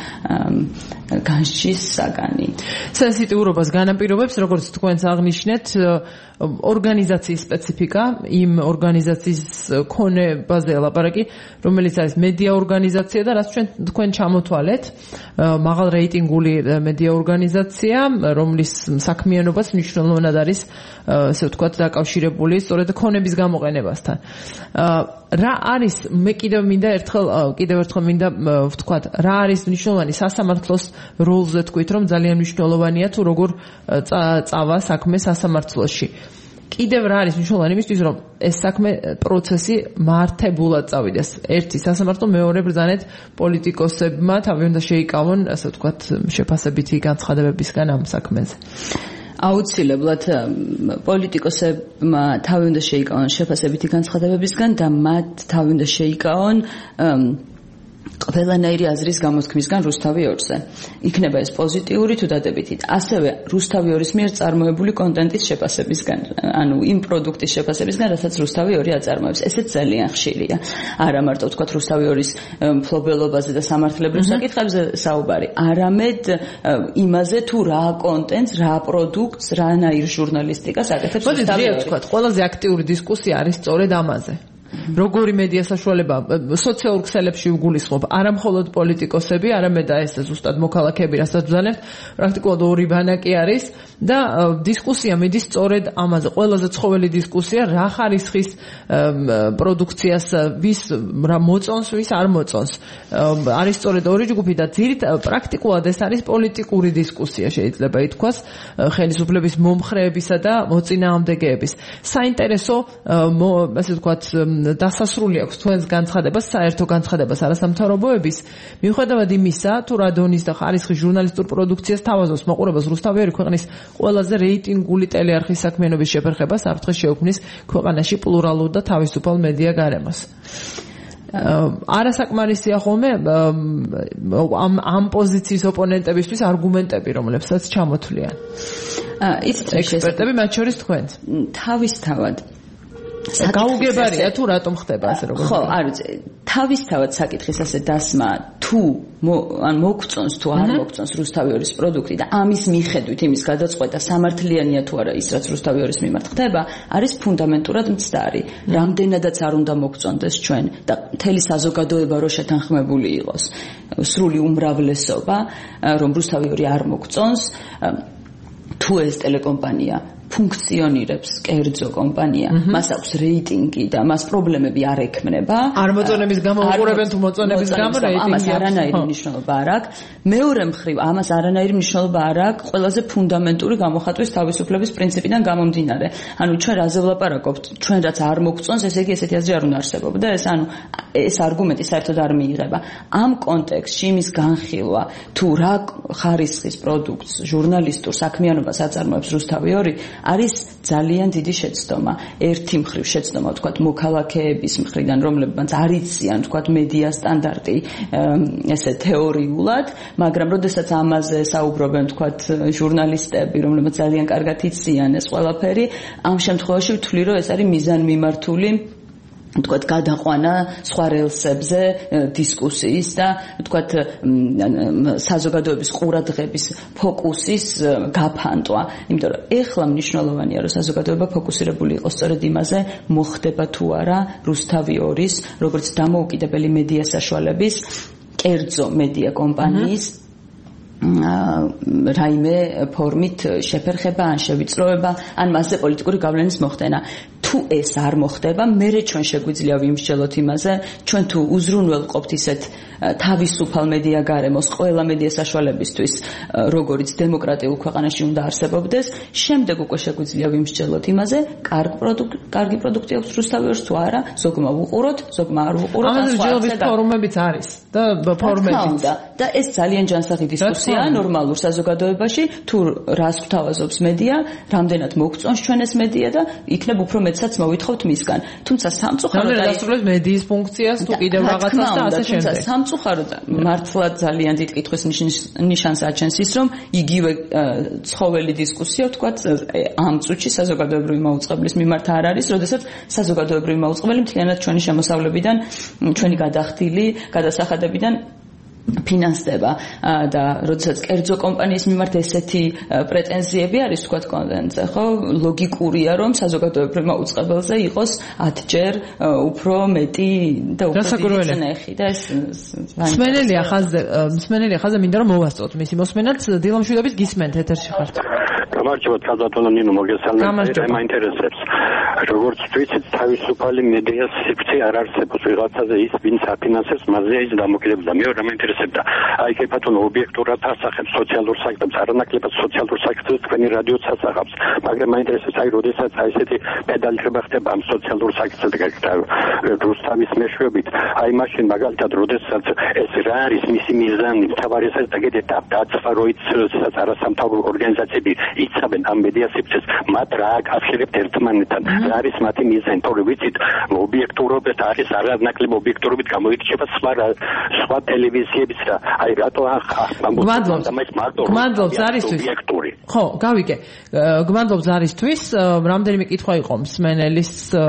S20: განსჯის საგანი.
S2: სენსიტიურობას განაპირობებს, როგორც თქვენს აღნიშნეთ, ორგანიზაციის სპეციფიკა, იმ ორგანიზაციის ქონებაზე ლაპარაკი, რომელიც არის მედია ორგანიზაცია და რაც თქვენ ჩამოთვალეთ, მაღალ რეიტინგული მედია ორგანიზაცია, რომლის საქმიანობაც მნიშვნელოვნად არის, ასე ვთქვათ, დაკავშირებული სწორედ ქონების გამოყენებასთან. რა არის, მე კიდევ ერთხელ მინდა ვთქვათ, რა არის მნიშვნელოვანი სასამართლოს როლზე თქვით, რომ ძალიან მნიშვნელოვანია თუ როგორ წავა საქმე სასამართლოში. კიდევ რა არის მნიშვნელოვანი იმისთვის, რომ ეს საქმე პროცესი მართებულად წავიდეს. ერთი სასამართლო, მეორე ბრძანეთ პოლიტიკოსებმა თავი უნდა შეიკავონ, ასე ვთქვათ, შეფასებითი განცხადებებისგან ამ საქმეზე.
S20: აუცილებლად პოლიტიკოსებმა თავი უნდა შეიკავონ შეფასებითი განცხადებებისგან და მათ თავი უნდა შეიკავონ ყველანაირი აზრის გამოთქმისგან რუსთავი 2-ზე. იქნება ეს პოზიტიური თუ დადებითი. ასევე რუსთავი 2-ის მიერ წარმოებული კონტენტის შეფასებისგან, ანუ იმ პროდუქტის შეფასებისგან, რასაც რუსთავი 2 აწარმოებს. ესეც ძალიან ხშირია. არა მარტო ვთქვათ რუსთავი 2-ის მფლობელობაზე და სამართლებრივ საკითხებზე საუბარი, არამედ იმაზე თუ რა კონტენტს, რა პროდუქტს, რანაირ ჟურნალისტიკას აკეთებს რუსთავი 2.
S2: ვთქვათ, ყველაზე აქტიური დისკუსია არის სწორედ ამაზე. როგორი მედია საშუალება სოციალურ ქსელებში უგულისხმობ არა მხოლოდ პოლიტიკოსები, არამედ და ეს ზუსტად მოქალაქეები, რასაც ბრძანებთ, პრაქტიკულად ორი ბანაკი არის და დისკუსია მიდის სწორედ ამაზე. ყველაზე ცხოველი დისკუსია რა ხარისხის პროდუქციას ვის რა მოწონს, ვის არ მოწონს. არის სწორედ ორი ჯგუფი და პრაქტიკულად ეს არის პოლიტიკური დისკუსია, შეიძლება ითქვას, ხელისუფლების მომხრეებისა და მოწინააღმდეგეების. საინტერესო, ასე ვთქვათ, დასასრული აქვს თქვენს განცხადებას, საერთო განცხადებას არასამთავრობოების, მიუხედავად იმისა, თუ რა დონის და ხარისხის ჟურნალისტურ პროდუქციას თავაზობს მოყურებას რუსთავი 2 ქვეყნის ყველაზე რეიტინგული ტელეარხის საქმიანობის შეფერხება საფრთხეს შეუქმნის ქვეყანაში პლურალურ და თავისუფალ მედია გარემოს. არასაკმარისია ხოლმე ამ პოზიციის ოპონენტებისთვის არგუმენტები, რომლებსაც ჩამოთვლიან. ექსპერტები, მათ შორის თქვენც.
S20: თავისთავად
S2: გაუგებარია თუ რატომ ხდება ასე როგორც.
S20: ხო, არ ვიცი. თავისთავად საკითხის ასე დასმა თუ ან მოგწონს თუ არ მოგწონს რუსთავი ორის პროდუქტი და ამის მიხედვით იმის გადაწყვეტა სამართლიანია თუ არა ის რაც რუსთავი ორის მიმართ ხდება არის ფუნდამენტურად მცდარი. რამდენადაც არ უნდა მოგწონდეს ჩვენ და მთელი საზოგადოება რო შეთანხმებული იყოს სრული უმრავლესობა რომ რუსთავი ორი არ მოგწონს თუ ეს ტელეკომპანია ფუნქციონირებს კერძო კომპანია, მას აქვს რეიტინგი და მას პრობლემები არ ექმნება.
S2: არ მოწონების გამო უყურებენ თუ მოწონების გამო რეიტინგი
S20: ამას არანაირი მნიშვნელობა არ აქვს. მეორე მხრივ ამას არანაირი მნიშვნელობა არ აქვს ყველაზე ფუნდამენტური გამოხატვის თავისუფლების პრინციპიდან გამომდინარე. ანუ ჩვენ რაზე ვლაპარაკობთ, ჩვენ რაც არ მოგწონს, ესე იგი ესეთი აზრი არ უნდა არსებობდეს. ანუ ეს არგუმენტი საერთოდ არ მიიღება. ამ კონტექსტში იმის განხილვა თუ რა ხარისხის პროდუქტს ჟურნალისტურ საქმიანობას აწარმოებს რუსთავი ორი არის ძალიან დიდი შეცდომა. ერთი მხრივ შეცდომა ვთქვათ მოქალაქეების მხრიდან, რომლებმაც არ იციან ვთქვათ მედია სტანდარტი ესე თეორიულად, მაგრამ როდესაც ამაზე საუბრობენ ვთქვათ ჟურნალისტები, რომლებმაც ძალიან კარგად იციან ეს ყველაფერი, ამ შემთხვევაში ვთვლი რომ ეს არის მიზანმიმართული ვთქვათ გადაყვანა სხვა რელსებზე დისკუსიის და ვთქვათ საზოგადოების ყურადღების ფოკუსის გაფანტვა. იმიტომ რომ ეხლა მნიშვნელოვანია რომ საზოგადოება ფოკუსირებული იყოს სწორედ იმაზე, მოხდება თუ არა რუსთავი ორის როგორც დამოუკიდებელი მედია საშუალების კერძო მედია კომპანიის რაიმე ფორმით შეფერხება ან შევიწროება ან მასზე პოლიტიკური გავლენის მოხდენა. თუ ეს არ მოხდება, მერე ჩვენ შეგვიძლია ვიმსჯელოთ იმაზე, ჩვენ თუ უზრუნველყოფთ ისეთ თავისუფალ მედია გარემოს ყველა მედია საშუალებისთვის, როგორც დემოკრატიულ ქვეყანაში უნდა არსებობდეს, შემდეგ უკვე შეგვიძლია ვიმსჯელოთ იმაზე, კარგი პროდუქტი აქვს რუსთავი ორს თუ არა, ზოგმა ვუყუროთ, ზოგმა არ ვუყუროთ.
S2: ამაზე მსჯელობის ფორუმებიც არის და ფორუმებიც.
S20: და ეს ძალიან ჯანსაღი დისკუსიაა ნორმალურ საზოგადოებაში, თუ რას გვთავაზობს მედია, რამდენად მოგწონს ჩვენ ეს მედია და იქნებ უფრო მეცაც მოვითხოვთ მისგან. თუმცა სამწუხაროდ
S2: დასრულებს მედიის ფუნქციას თუ კიდევ რაღაცას და ასე შემდეგ.
S20: სამწუხაროდ მართლა ძალიან დიდ კითხვის ნიშანს აჩენს ის, რომ იგივე ცხოველი დისკუსია ვთქვათ ამ წუთში საზოგადოებრივი მაუწყებლის მიმართ არ არის, როდესაც საზოგადოებრივი მაუწყებელი მთლიანად ჩვენი შემოსავლებიდან, ჩვენი გადახდილი, გადასახადებიდან ფინანსდება და როდესაც კერძო კომპანიის მიმართ ესეთი პრეტენზიები არის თქვათ კონტენტზე, ხო? ლოგიკურია რომ საზოგადოებრივ მაუწყებელზე იყოს 10ჯერ უფრო მეტი და უფრო დიდი წნეხი და ეს
S2: მსმენელი ხაზზე მინდა რომ მოვასწროთ მისი მოსმენაც დილამშვიდობით გისმენთ ეთერში ხართ.
S1: გამარჯობათ ქალბატონო ნინო მოგესალმებით. მაინტერესებს როგორც ვიცით თავისუფალი მედია სივრცე არ არსებობს ვიღაცაზე ის ვინც აფინანსებს მასზე ის დამოკიდებულა. მეორე მაინტერესებდა აი ქალბატონო ობიექტურად ასახებს სოციალურ საქმეს არანაკლებად სოციალურ საქმეს თქვენი რადიოც ასახავს, მაგრამ მაინტერესებს აი როდესაც აი ესეთი პედალირება ხდება ამ სოციალურ საქმეზე და რუსთავის მეშვეობით აი მაშინ მაგალითად როდესაც ეს რა არის მისი მიზანი თავარი ეს დაგედე დაწყაროიც არასამთავრობო ორგანიზაციები იცავენ ამ მედია სივრცეს მათ რა აკავშირებთ ერთმანეთთან რა არის მათი მიზანი თორე ვიცით ობიექტურობით არის არანაკლებ ობიექტურობით გამოირჩევა სხვა ტელევიზიებიც და აი რატო
S2: გმადლობთ არისთვის ხო გავიგე გმადლობთ არისთვის რამდენიმე კითხვა იყო მსმენელის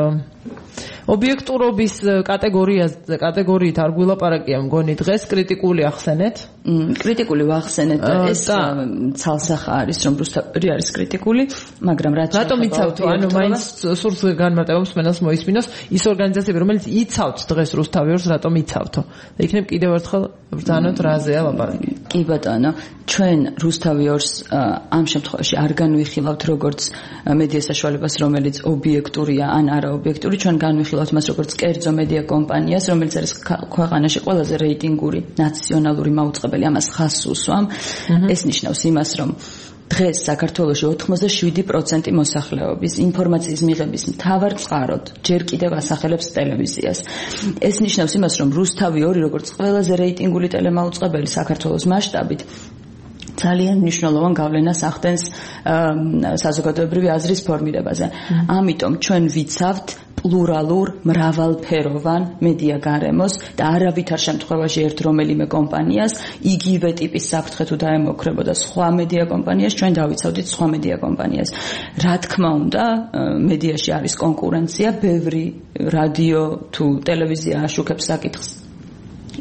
S2: ობიექტურობის კატეგორიით არ გვილაპარაკია მგონი დღეს კრიტიკული ახსენეთ
S20: კრიტიკული ვახსენეთ ეს ცალსახა არის რომ რუსთავი არის კრიტიკული მაგრამ
S2: რატომ იცავთ ანუ მაინც სურს განმარტება მსმენელს მოისმინოს ის ორგანიზაციები რომელიც იცავთ დღეს რუსთავი ორს რატომ იცავთო და იქნებ კიდევ ერთხელ ბრძანოთ რაზეა ლაპარაკი
S20: კი ბატონო ჩვენ რუსთავი ორს ამ შემთხვევაში არ განვიხილავთ როგორც მედია საშუალებას რომელიც ობიექტურია ან არაობიექტური ჩვენ განვიხილავთ მას როგორც კერძო მედია კომპანიას რომელიც არის ქვეყანაში ყველაზე რეიტინგური ნაციონალური მაუწყებელი ამას ხაზს უსვამ ეს ნიშნავს იმას რომ დღეს საქართველოში 87% მოსახლეობის ინფორმაციის მიღების მთავარ წყაროდ ჯერ კიდევ ასახელებს ტელევიზიას. ეს ნიშნავს იმას, რომ რუსთავი ორი როგორც ყველაზე რეიტინგული ტელემაუწყებელი საქართველოს მასშტაბით ძალიან მნიშვნელოვან გავლენას ახდენს საზოგადოებრივი აზრის ფორმირებაზე. ამიტომ ჩვენ ვიცავთ პლურალურ, მრავალფეროვან მედია გარემოს და არავითარ შემთხვევაში ერთ რომელიმე კომპანიას იგივე ტიპის საფრთხე თუ დაემოქრებოდა სხვა მედია კომპანიას, ჩვენ დავიცავდით სხვა მედია კომპანიას. რა თქმა უნდა, მედიაში არის კონკურენცია, ბევრი რადიო თუ ტელევიზია აშუქებს საკითხს.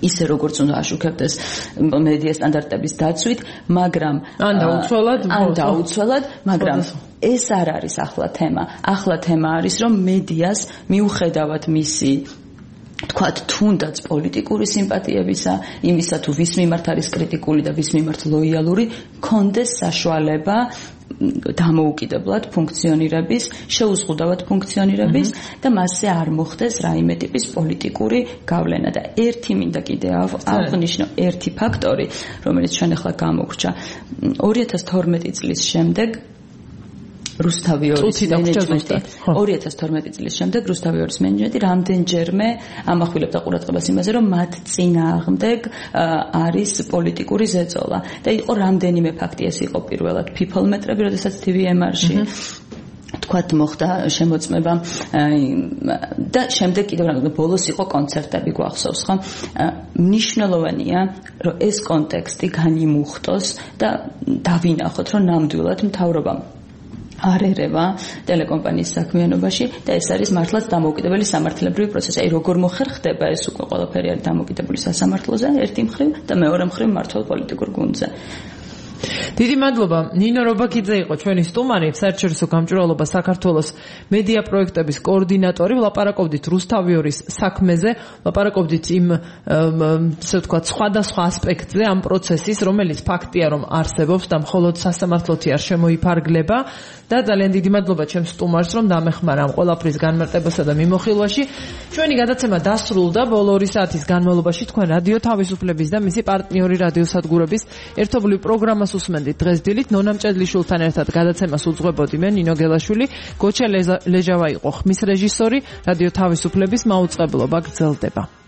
S20: ისე როგორც უნდა აშუქებდეს მედია სტანდარტების დაცვით, მაგრამ
S2: ან
S20: დაუცველად, მაგრამ ეს არ არის ახლა თემა. ახლა თემა არის, რომ მედიას მიუხედავად მისი თქვათ თუნდაც პოლიტიკური სიმპათიებისა, იმისა თუ ვის მიმართ არის კრიტიკული და ვის მიმართ ლოიალური, კონდეს საშუალება დამოუკიდებლად ფუნქციონირების, შეუზღუდავად ფუნქციონირების და მასზე არ მოხდეს რაიმე ტიპის პოლიტიკური გავლენა და ერთი მინდა კიდე აღნიშნო ერთი ფაქტორი, რომელიც ჩვენ ახლა გამოგვჭა 2012 წლის შემდეგ რუსთავი ორის მენეჯმენტი 2012 წლის შემდეგ რუსთავი ორის მენეჯმენტი რამდენჯერმე ამახვილებდა ყურადღებას იმაზე, რომ მათ წინააღმდეგ არის პოლიტიკური ზეწოლა და იყო რამდენიმე ფაქტი, ეს იყო პირველად people მეტრები, როდესაც TVMR-ში თქვათ მოხდა შემოწმება და შემდეგ კიდევ რამე ბოლოს იყო კონცერტები გვახსოვს, ხო? მნიშვნელოვანია, რომ ეს კონტექსტი განიმუხტოს და დავინახოთ, რომ ნამდვილად მთავრობამ არ ერევა ტელეკომპანიის საქმიანობაში და ეს არის მართლაც დამოუკიდებელი სამართლებრივი პროცესი. აი როგორ მოხერხდება ეს უკვე ყველაფერი არის დამოუკიდებელი სასამართლოზე ერთი მხრივ და მეორე მხრივ მართლ პოლიტიკურ გუნდზე.
S2: დიდი მადლობა. ნინო რობაქიძე იყო ჩვენი სტუმარი, საერთაშორისო გამჭვირვალობა საქართველოს მედია პროექტების კოორდინატორი. ვლაპარაკობდით რუსთავი ორის საქმეზე, ვლაპარაკობდით იმ ასე ვთქვათ სხვადასხვა ასპექტზე ამ პროცესის, რომელიც ფაქტია რომ არსებობს და მხოლოდ სასამართლოთი არ შემოიფარგლება და ძალიან დიდი მადლობა ჩემს სტუმარს რომ დამეხმარა ამ ყველაფრის განმარტებასა და მიმოხილვაში. ჩვენი გადაცემა დასრულდა. ბოლო 2 საათის განმავლობაში თქვენ რადიო თავისუფლების და მისი პარტნიორი რადიოსადგურების ერთობლივ პროგრამას უსმენდით. დღეს დილით ნონა მჭედლიშვილთან ერთად გადაცემას უძღვებოდი მე ნინო გელაშვილი. გოჩა ლეჟავა იყო ხმის რეჟისორი. რადიო თავისუფლების მაუწყებლობა გრძელდება.